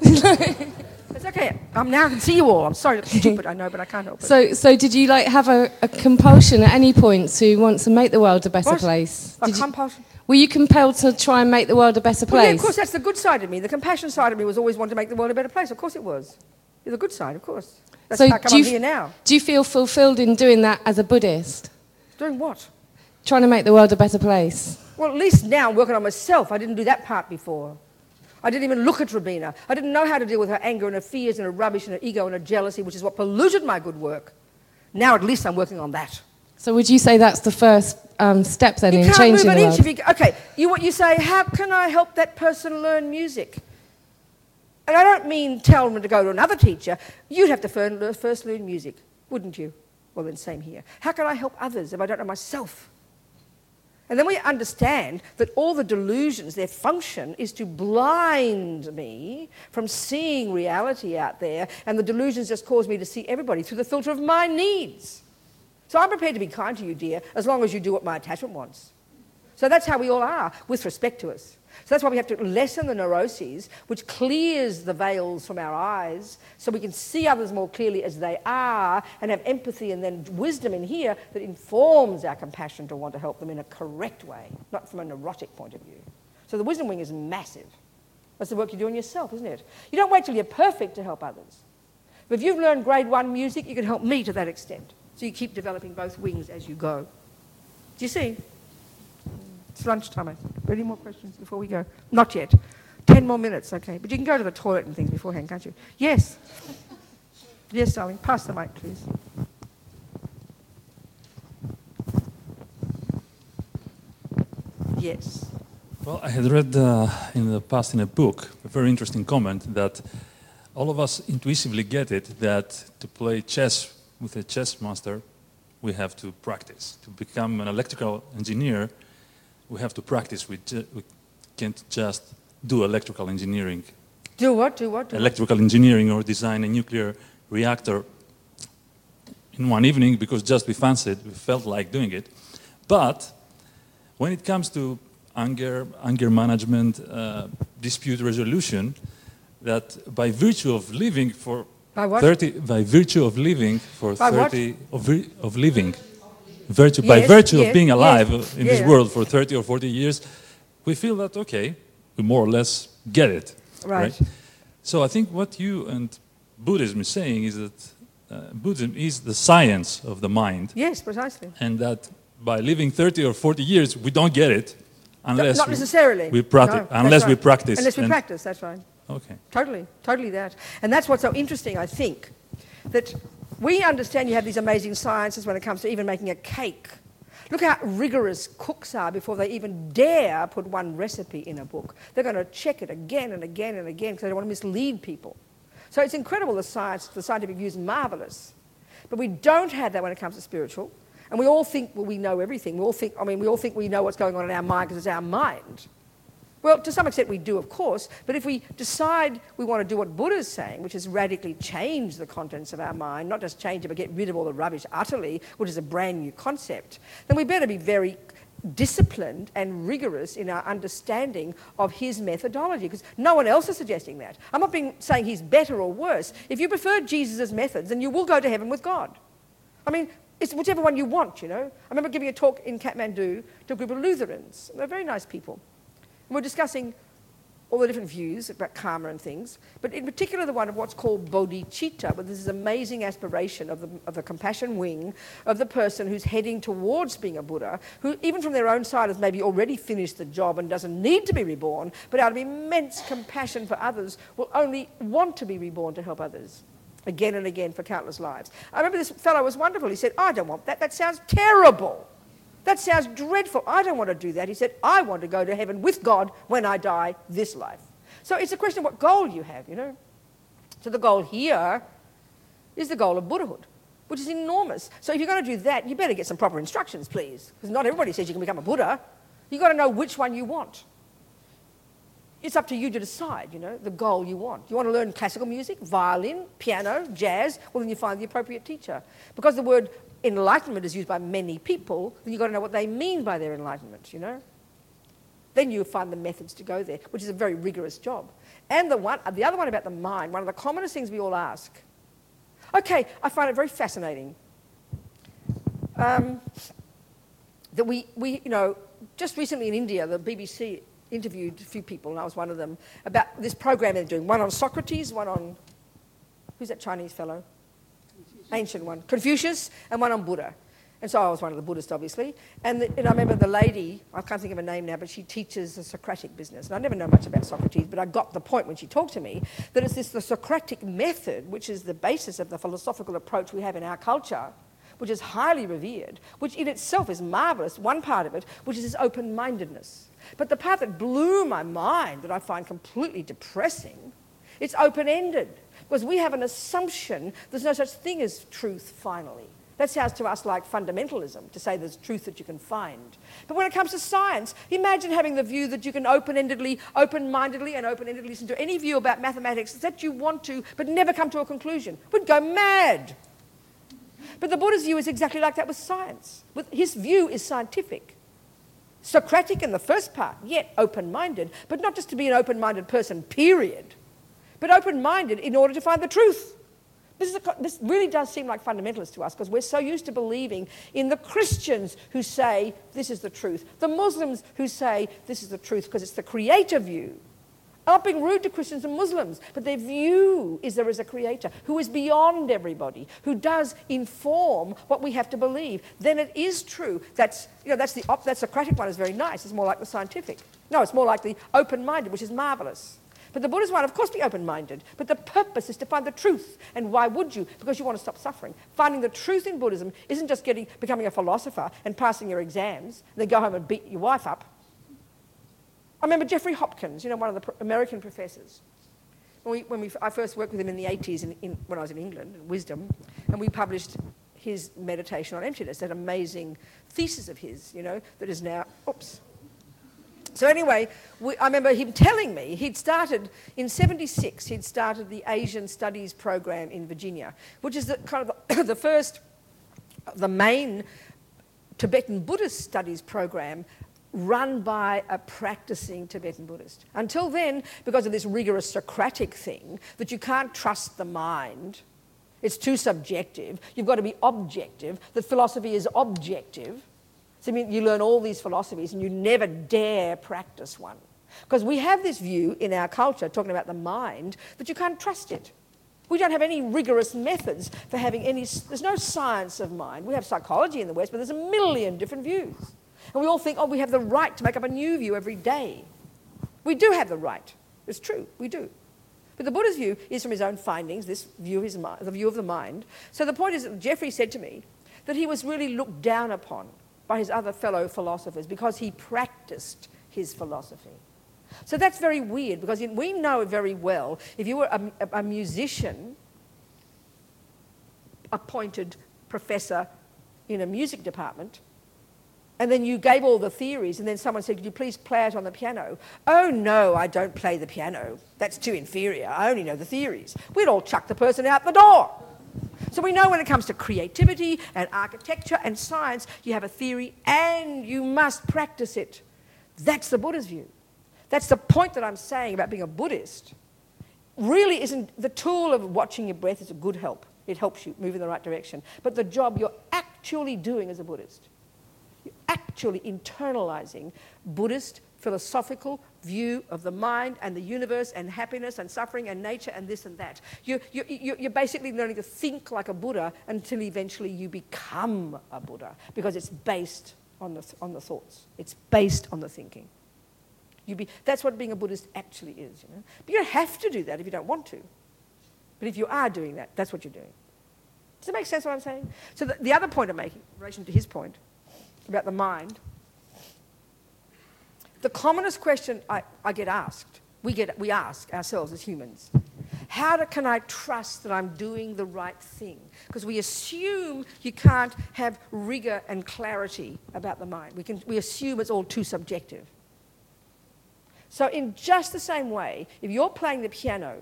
It's okay. Um, now I can see you all. I'm sorry, it's stupid, I know, but I can't help it. So, so did you like have a, a compulsion at any point to want to make the world a better What? place? A Did you- compulsion? were you compelled to try and make the world a better Well, place? yeah, of course, that's the good side of me. The compassion side of me was always wanting to make the world a better place. Of course it was. Yeah, the good side, of course. That's So how come do I'm you, here now. do you feel fulfilled in doing that as a Buddhist? Doing what? Trying to make the world a better place? Well, at least now I'm working on myself. I didn't do that part before. I didn't even look at Rabina. I didn't know how to deal with her anger and her fears and her rubbish and her ego and her jealousy, which is what polluted my good work. Now at least I'm working on that. So would you say that's the first um, step then You in can't changing move an the inch world? if you... Okay, you, what you say, how can I help that person learn music? And I don't mean tell them to go to another teacher. You'd have to fir- first learn music, wouldn't you? Well, then same here. How can I help others if I don't know myself? And then we understand that all the delusions, their function is to blind me from seeing reality out there, and the delusions just cause me to see everybody through the filter of my needs. So I'm prepared to be kind to you, dear, as long as you do what my attachment wants. So that's how we all are, with respect to us. So that's why we have to lessen the neuroses, which clears the veils from our eyes, so we can see others more clearly as they are, and have empathy and then wisdom in here that informs our compassion to want to help them in a correct way, not from a neurotic point of view. So the wisdom wing is massive. That's the work you do on yourself, isn't it? You don't wait till you're perfect to help others. But if you've learned grade one music, you can help me to that extent. So you keep developing both wings as you go. Do you see? It's lunchtime. I think. Any more questions before we go? Not yet. Ten more minutes, okay. But you can go to the toilet and things beforehand, can't you? Yes. Yes, darling. Pass the mic, please. Yes. Well, I had read uh, in the past in a book a very interesting comment that all of us intuitively get it that to play chess with a chess master, we have to practice. To become an electrical engineer, we have to practice. We, ju- we can't just do electrical engineering. Do what? Do what? Do electrical engineering or design a nuclear reactor in one evening because just we fancied, we felt like doing it. But when it comes to anger, anger management, uh, dispute resolution, that by virtue of living for By what? thirty by virtue of living for By what? thirty of, vir- of living, virtue by Yes, virtue yes, of being alive yes, in yeah. this world for thirty or forty years, we feel that okay, we more or less get it. Right. So I think what you and Buddhism is saying is that uh, Buddhism is the science of the mind, Yes, precisely. and that by living thirty or forty years, we don't get it unless Not we- necessarily. we practice. No, that's unless we right. practice. Unless we And- practice, that's right. Okay. Totally, totally that. And that's what's so interesting, I think, that we understand you have these amazing sciences when it comes to even making a cake. Look how rigorous cooks are before they even dare put one recipe in a book. They're going to check it again and again and again because they don't want to mislead people. So it's incredible, the science, the scientific view is marvelous. But we don't have that when it comes to spiritual. And we all think, well, we know everything. We all think, I mean, we all think we know what's going on in our mind because it's our mind. Well, to some extent we do, of course, but if we decide we want to do what Buddha's saying, which is radically change the contents of our mind, not just change it, but get rid of all the rubbish utterly, which is a brand new concept, then we better be very disciplined and rigorous in our understanding of his methodology, because no one else is suggesting that. I'm not being, saying he's better or worse. If you prefer Jesus' methods, then you will go to heaven with God. I mean, it's whichever one you want, you know. I remember giving a talk in Kathmandu to a group of Lutherans. They're very nice people. And we're discussing all the different views about karma and things, but in particular the one of what's called bodhicitta, where there's this amazing aspiration of the, of the compassion wing of the person who's heading towards being a Buddha, who even from their own side has maybe already finished the job and doesn't need to be reborn, but out of immense compassion for others will only want to be reborn to help others again and again for countless lives. I remember this fellow was wonderful. He said, I don't want that. That sounds terrible. That sounds dreadful. I don't want to do that. He said, I want to go to heaven with God when I die this life. So it's a question of what goal you have, you know. So the goal here is the goal of Buddhahood, which is enormous. So if you're going to do that, you better get some proper instructions, please, because not everybody says you can become a Buddha. You've got to know which one you want. It's up to you to decide, you know, the goal you want. You want to learn classical music, violin, piano, jazz, well, then you find the appropriate teacher. Because the word enlightenment is used by many people, then you've got to know what they mean by their enlightenment, you know. Then you find the methods to go there, which is a very rigorous job. And the, one, the other one about the mind, one of the commonest things we all ask. Okay, I find it very fascinating um, that we, we, you know, just recently in India, the B B C interviewed a few people, and I was one of them, about this program they're doing, one on Socrates, one on, who's that Chinese fellow? Ancient one, Confucius, and one on Buddha. And so I was one of the Buddhists, obviously. And, the, and I remember the lady, I can't think of her name now, but she teaches the Socratic business. And I never know much about Socrates, but I got the point when she talked to me that it's this the Socratic method, which is the basis of the philosophical approach we have in our culture, which is highly revered, which in itself is marvelous, one part of it, which is this open-mindedness. But the part that blew my mind, that I find completely depressing, it's open-ended. Because we have an assumption there's no such thing as truth, finally. That sounds to us like fundamentalism, to say there's truth that you can find. But when it comes to science, imagine having the view that you can open-endedly, open-mindedly and open-endedly listen to any view about mathematics that you want to, but never come to a conclusion. We'd go mad. But the Buddha's view is exactly like that with science. With his view is scientific. Socratic in the first part, yet open-minded, but not just to be an open-minded person, period, but open-minded in order to find the truth. This, is a, this really does seem like fundamentalist to us because we're so used to believing in the Christians who say this is the truth, the Muslims who say this is the truth because it's the creator view. I'm not being rude to Christians and Muslims, but their view is there is a creator who is beyond everybody, who does inform what we have to believe. Then it is true. That's, you know, that's the op- that Socratic one is very nice. It's more like the scientific. No, it's more like the open-minded, which is marvelous. But the Buddhist one, of course, be open-minded. But the purpose is to find the truth. And why would you? Because you want to stop suffering. Finding the truth in Buddhism isn't just getting, becoming a philosopher and passing your exams, and then go home and beat your wife up. I remember Jeffrey Hopkins, you know, one of the pr- American professors. When, we, when we, I first worked with him in the eighties in, in, when I was in England, in Wisdom, and we published his meditation on emptiness, that amazing thesis of his, you know, that is now, oops. So anyway, we, I remember him telling me he'd started, in seventy-six, he'd started the Asian Studies program in Virginia, which is the, kind of the, the first, the main Tibetan Buddhist studies program run by a practicing Tibetan Buddhist. Until then, because of this rigorous Socratic thing, that you can't trust the mind, it's too subjective, you've got to be objective, that philosophy is objective. So I mean, you learn all these philosophies and you never dare practice one. Because we have this view in our culture, talking about the mind, that you can't trust it. We don't have any rigorous methods for having any, there's no science of mind. We have psychology in the West, but there's a million different views. And we all think, oh, we have the right to make up a new view every day. We do have the right. It's true, we do. But the Buddha's view is from his own findings, this view of his mind, the view of the mind. So the point is that Jeffrey said to me that he was really looked down upon by his other fellow philosophers because he practiced his philosophy. So that's very weird, because we know very well, if you were a, a musician, appointed professor in a music department, and then you gave all the theories, and then someone said, could you please play it on the piano? Oh, no, I don't play the piano. That's too inferior. I only know the theories. We'd all chuck the person out the door. So we know when it comes to creativity and architecture and science, you have a theory and you must practice it. That's the Buddha's view. That's the point that I'm saying about being a Buddhist. Really isn't, the tool of watching your breath is a good help. It helps you move in the right direction. But the job you're actually doing as a Buddhist, you're actually internalizing Buddhist philosophical view of the mind and the universe and happiness and suffering and nature and this and that. You, you, you, you're basically learning to think like a Buddha until eventually you become a Buddha, because it's based on the, on the thoughts. It's based on the thinking. You be, that's what being a Buddhist actually is. You know? But you don't have to do that if you don't want to. But if you are doing that, that's what you're doing. Does it make sense what I'm saying? So the, the other point I'm making, in relation to his point about the mind, the commonest question I, I get asked, we, get, we ask ourselves as humans, how do, can I trust that I'm doing the right thing? Because we assume you can't have rigor and clarity about the mind. We, can, we assume it's all too subjective. So in just the same way, if you're playing the piano,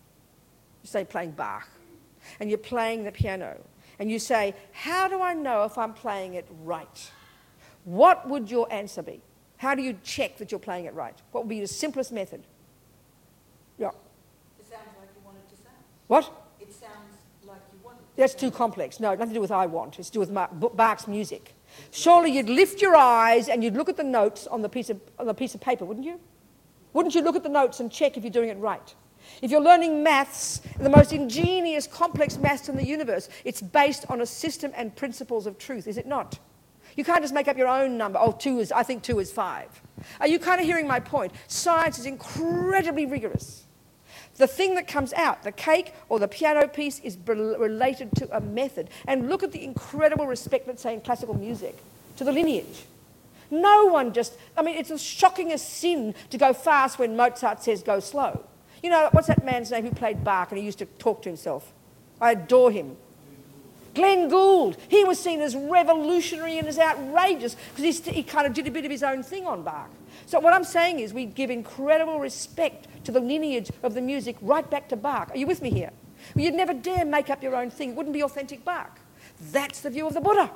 say playing Bach, and you're playing the piano, and you say, how do I know if I'm playing it right? What would your answer be? How do you check that you're playing it right? What would be the simplest method? Yeah. It sounds like you want it to sound. What? It sounds like you want it to That's sound. too complex. No, nothing to do with I want. It's to do with Mark, Bach's music. Surely you'd lift your eyes and you'd look at the notes on the piece of, on the piece of paper, wouldn't you? Wouldn't you look at the notes and check if you're doing it right? If you're learning maths, the most ingenious, complex maths in the universe, it's based on a system and principles of truth, is it not? You can't just make up your own number. Oh, two is, I think two is five. Are you kind of hearing my point? Science is incredibly rigorous. The thing that comes out, the cake or the piano piece, is related to a method. And look at the incredible respect, let's say, in classical music, to the lineage. No one just, I mean, it's as shocking a sin to go fast when Mozart says go slow. You know, what's that man's name who played Bach and he used to talk to himself? I adore him. Glenn Gould. He was seen as revolutionary and as outrageous because he kind of did a bit of his own thing on Bach. So what I'm saying is we give incredible respect to the lineage of the music right back to Bach. Are you with me here? You'd never dare make up your own thing. It wouldn't be authentic Bach. That's the view of the Buddha.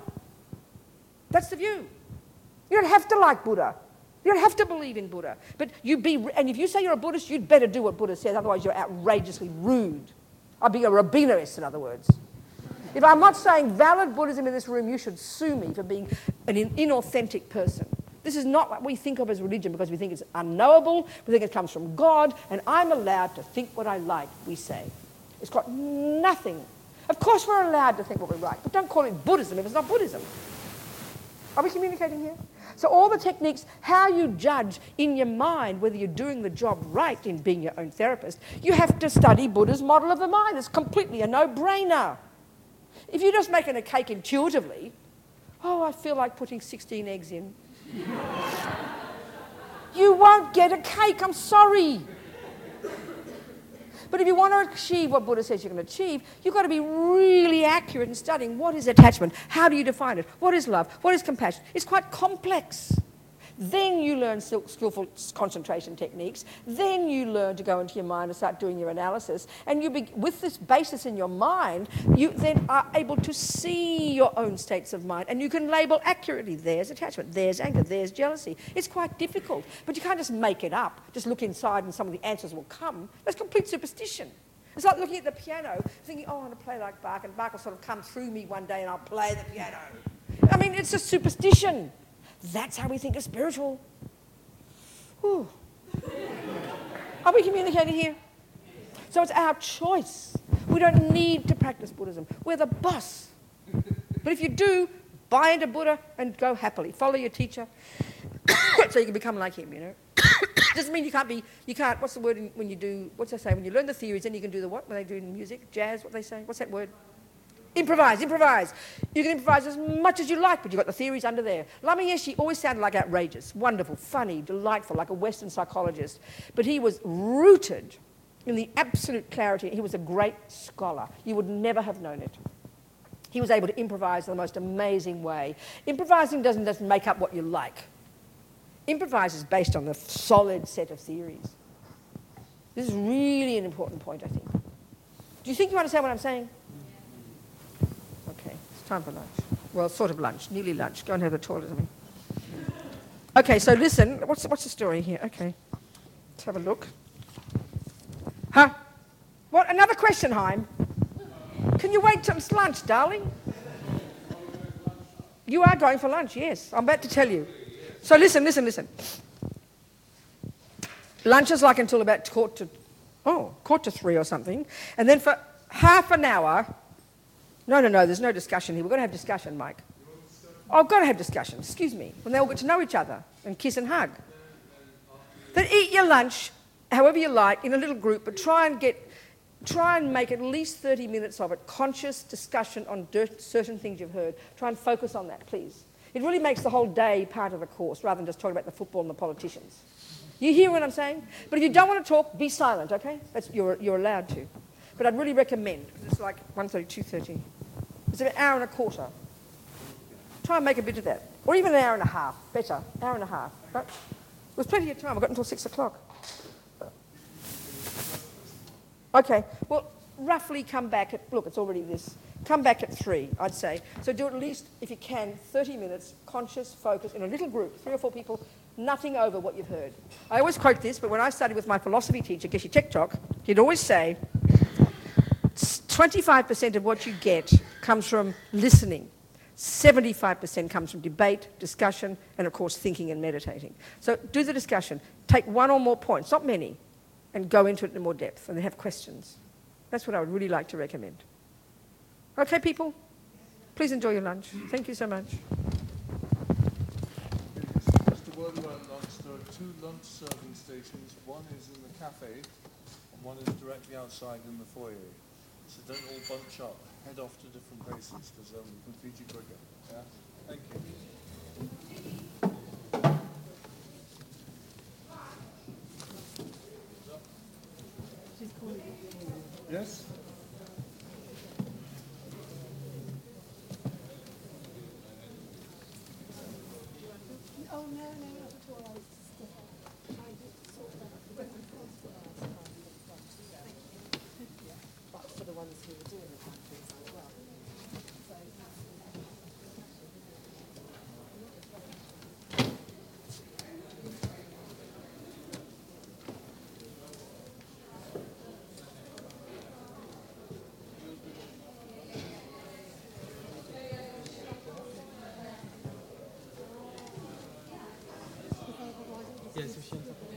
That's the view. You don't have to like Buddha. You don't have to believe in Buddha. But you be, and if you say you're a Buddhist, you'd better do what Buddha says, otherwise you're outrageously rude. I'd be a rabbinist, in other words. If I'm not saying valid Buddhism in this room, you should sue me for being an inauthentic person. This is not what we think of as religion because we think it's unknowable, we think it comes from God, and I'm allowed to think what I like, we say. It's got nothing. Of course we're allowed to think what we like, but don't call it Buddhism if it's not Buddhism. Are we communicating here? So all the techniques, how you judge in your mind whether you're doing the job right in being your own therapist, you have to study Buddha's model of the mind. It's completely a no-brainer. If you're just making a cake intuitively, oh, I feel like putting sixteen eggs in. You won't get a cake, I'm sorry. But if you want to achieve what Buddha says you're going to achieve, you've got to be really accurate in studying what is attachment, how do you define it, what is love, what is compassion. It's quite complex. Then you learn skill- skillful concentration techniques. Then you learn to go into your mind and start doing your analysis. And you, be- with this basis in your mind, you then are able to see your own states of mind. And you can label accurately, there's attachment, there's anger, there's jealousy. It's quite difficult, but you can't just make it up. Just look inside and some of the answers will come. That's complete superstition. It's like looking at the piano, thinking, oh, I want to play like Bach, and Bach will sort of come through me one day and I'll play the piano. I mean, it's a superstition. That's how we think of spiritual. Whew. Are we communicating here? So it's our choice. We don't need to practice Buddhism. We're the boss. But if you do, buy into Buddha and go happily. Follow your teacher so you can become like him, you know. Doesn't mean you can't be, you can't, what's the word in, when you do, what's they say, when you learn the theories, then you can do the what? When they do in music, jazz, what they say? What's that word? Improvise, improvise. You can improvise as much as you like, but you've got the theories under there. Lama Yeshe always sounded like outrageous, wonderful, funny, delightful, like a Western psychologist. But he was rooted in the absolute clarity. He was a great scholar. You would never have known it. He was able to improvise in the most amazing way. Improvising doesn't just make up what you like. Improvise is based on a solid set of theories. This is really an important point, I think. Do you think you understand what I'm saying? Okay, it's time for lunch. Well, sort of lunch, nearly lunch. Go and have the toilet or something. Okay, so listen. What's, what's the story here? Okay, let's have a look. Huh? What? Another question, Haim? Can you wait till it's lunch, darling? You are going for lunch, yes. I'm about to tell you. So listen, listen, listen. Lunch is like until about quarter to, oh, quarter to three or something. And then for half an hour, no, no, no, there's no discussion here. We're going to have discussion, Mike. Oh, I've got to have discussion, excuse me. When they all get to know each other and kiss and hug. Then eat your lunch, however you like, in a little group, but try and get, try and make at least thirty minutes of it, conscious discussion on dirt, certain things you've heard. Try and focus on that, please. It really makes the whole day part of the course, rather than just talking about the football and the politicians. You hear what I'm saying? But if you don't want to talk, be silent, okay? That's, you're, you're allowed to. But I'd really recommend, it's like one thirty, two thirty. It's an hour and a quarter. Try and make a bit of that. Or even an hour and a half, better, hour and a half. But there's plenty of time, I've got until six o'clock. Okay, well, roughly come back at, look, it's already this. Come back at three, I'd say. So do at least, if you can, thirty minutes, conscious, focus, in a little group, three or four people, nothing over what you've heard. I always quote this, but when I studied with my philosophy teacher, Geshe Tektok, he'd always say, twenty-five percent of what you get comes from listening. seventy-five percent comes from debate, discussion, and of course thinking and meditating. So do the discussion. Take one or more points, not many, and go into it in more depth, and then have questions. That's what I would really like to recommend. Okay, people? Please enjoy your lunch. Thank you so much. Just a word about lunch. There are two lunch serving stations. One is in the cafe, and one is directly outside in the foyer. So don't all bunch up. Head off to different places, because um, we can feed you quicker. Yeah? Thank you. Yes? Oh, no, no, not at all. I was just uh, trying to sort that out. But for the ones who were doing the countries as well. Yes,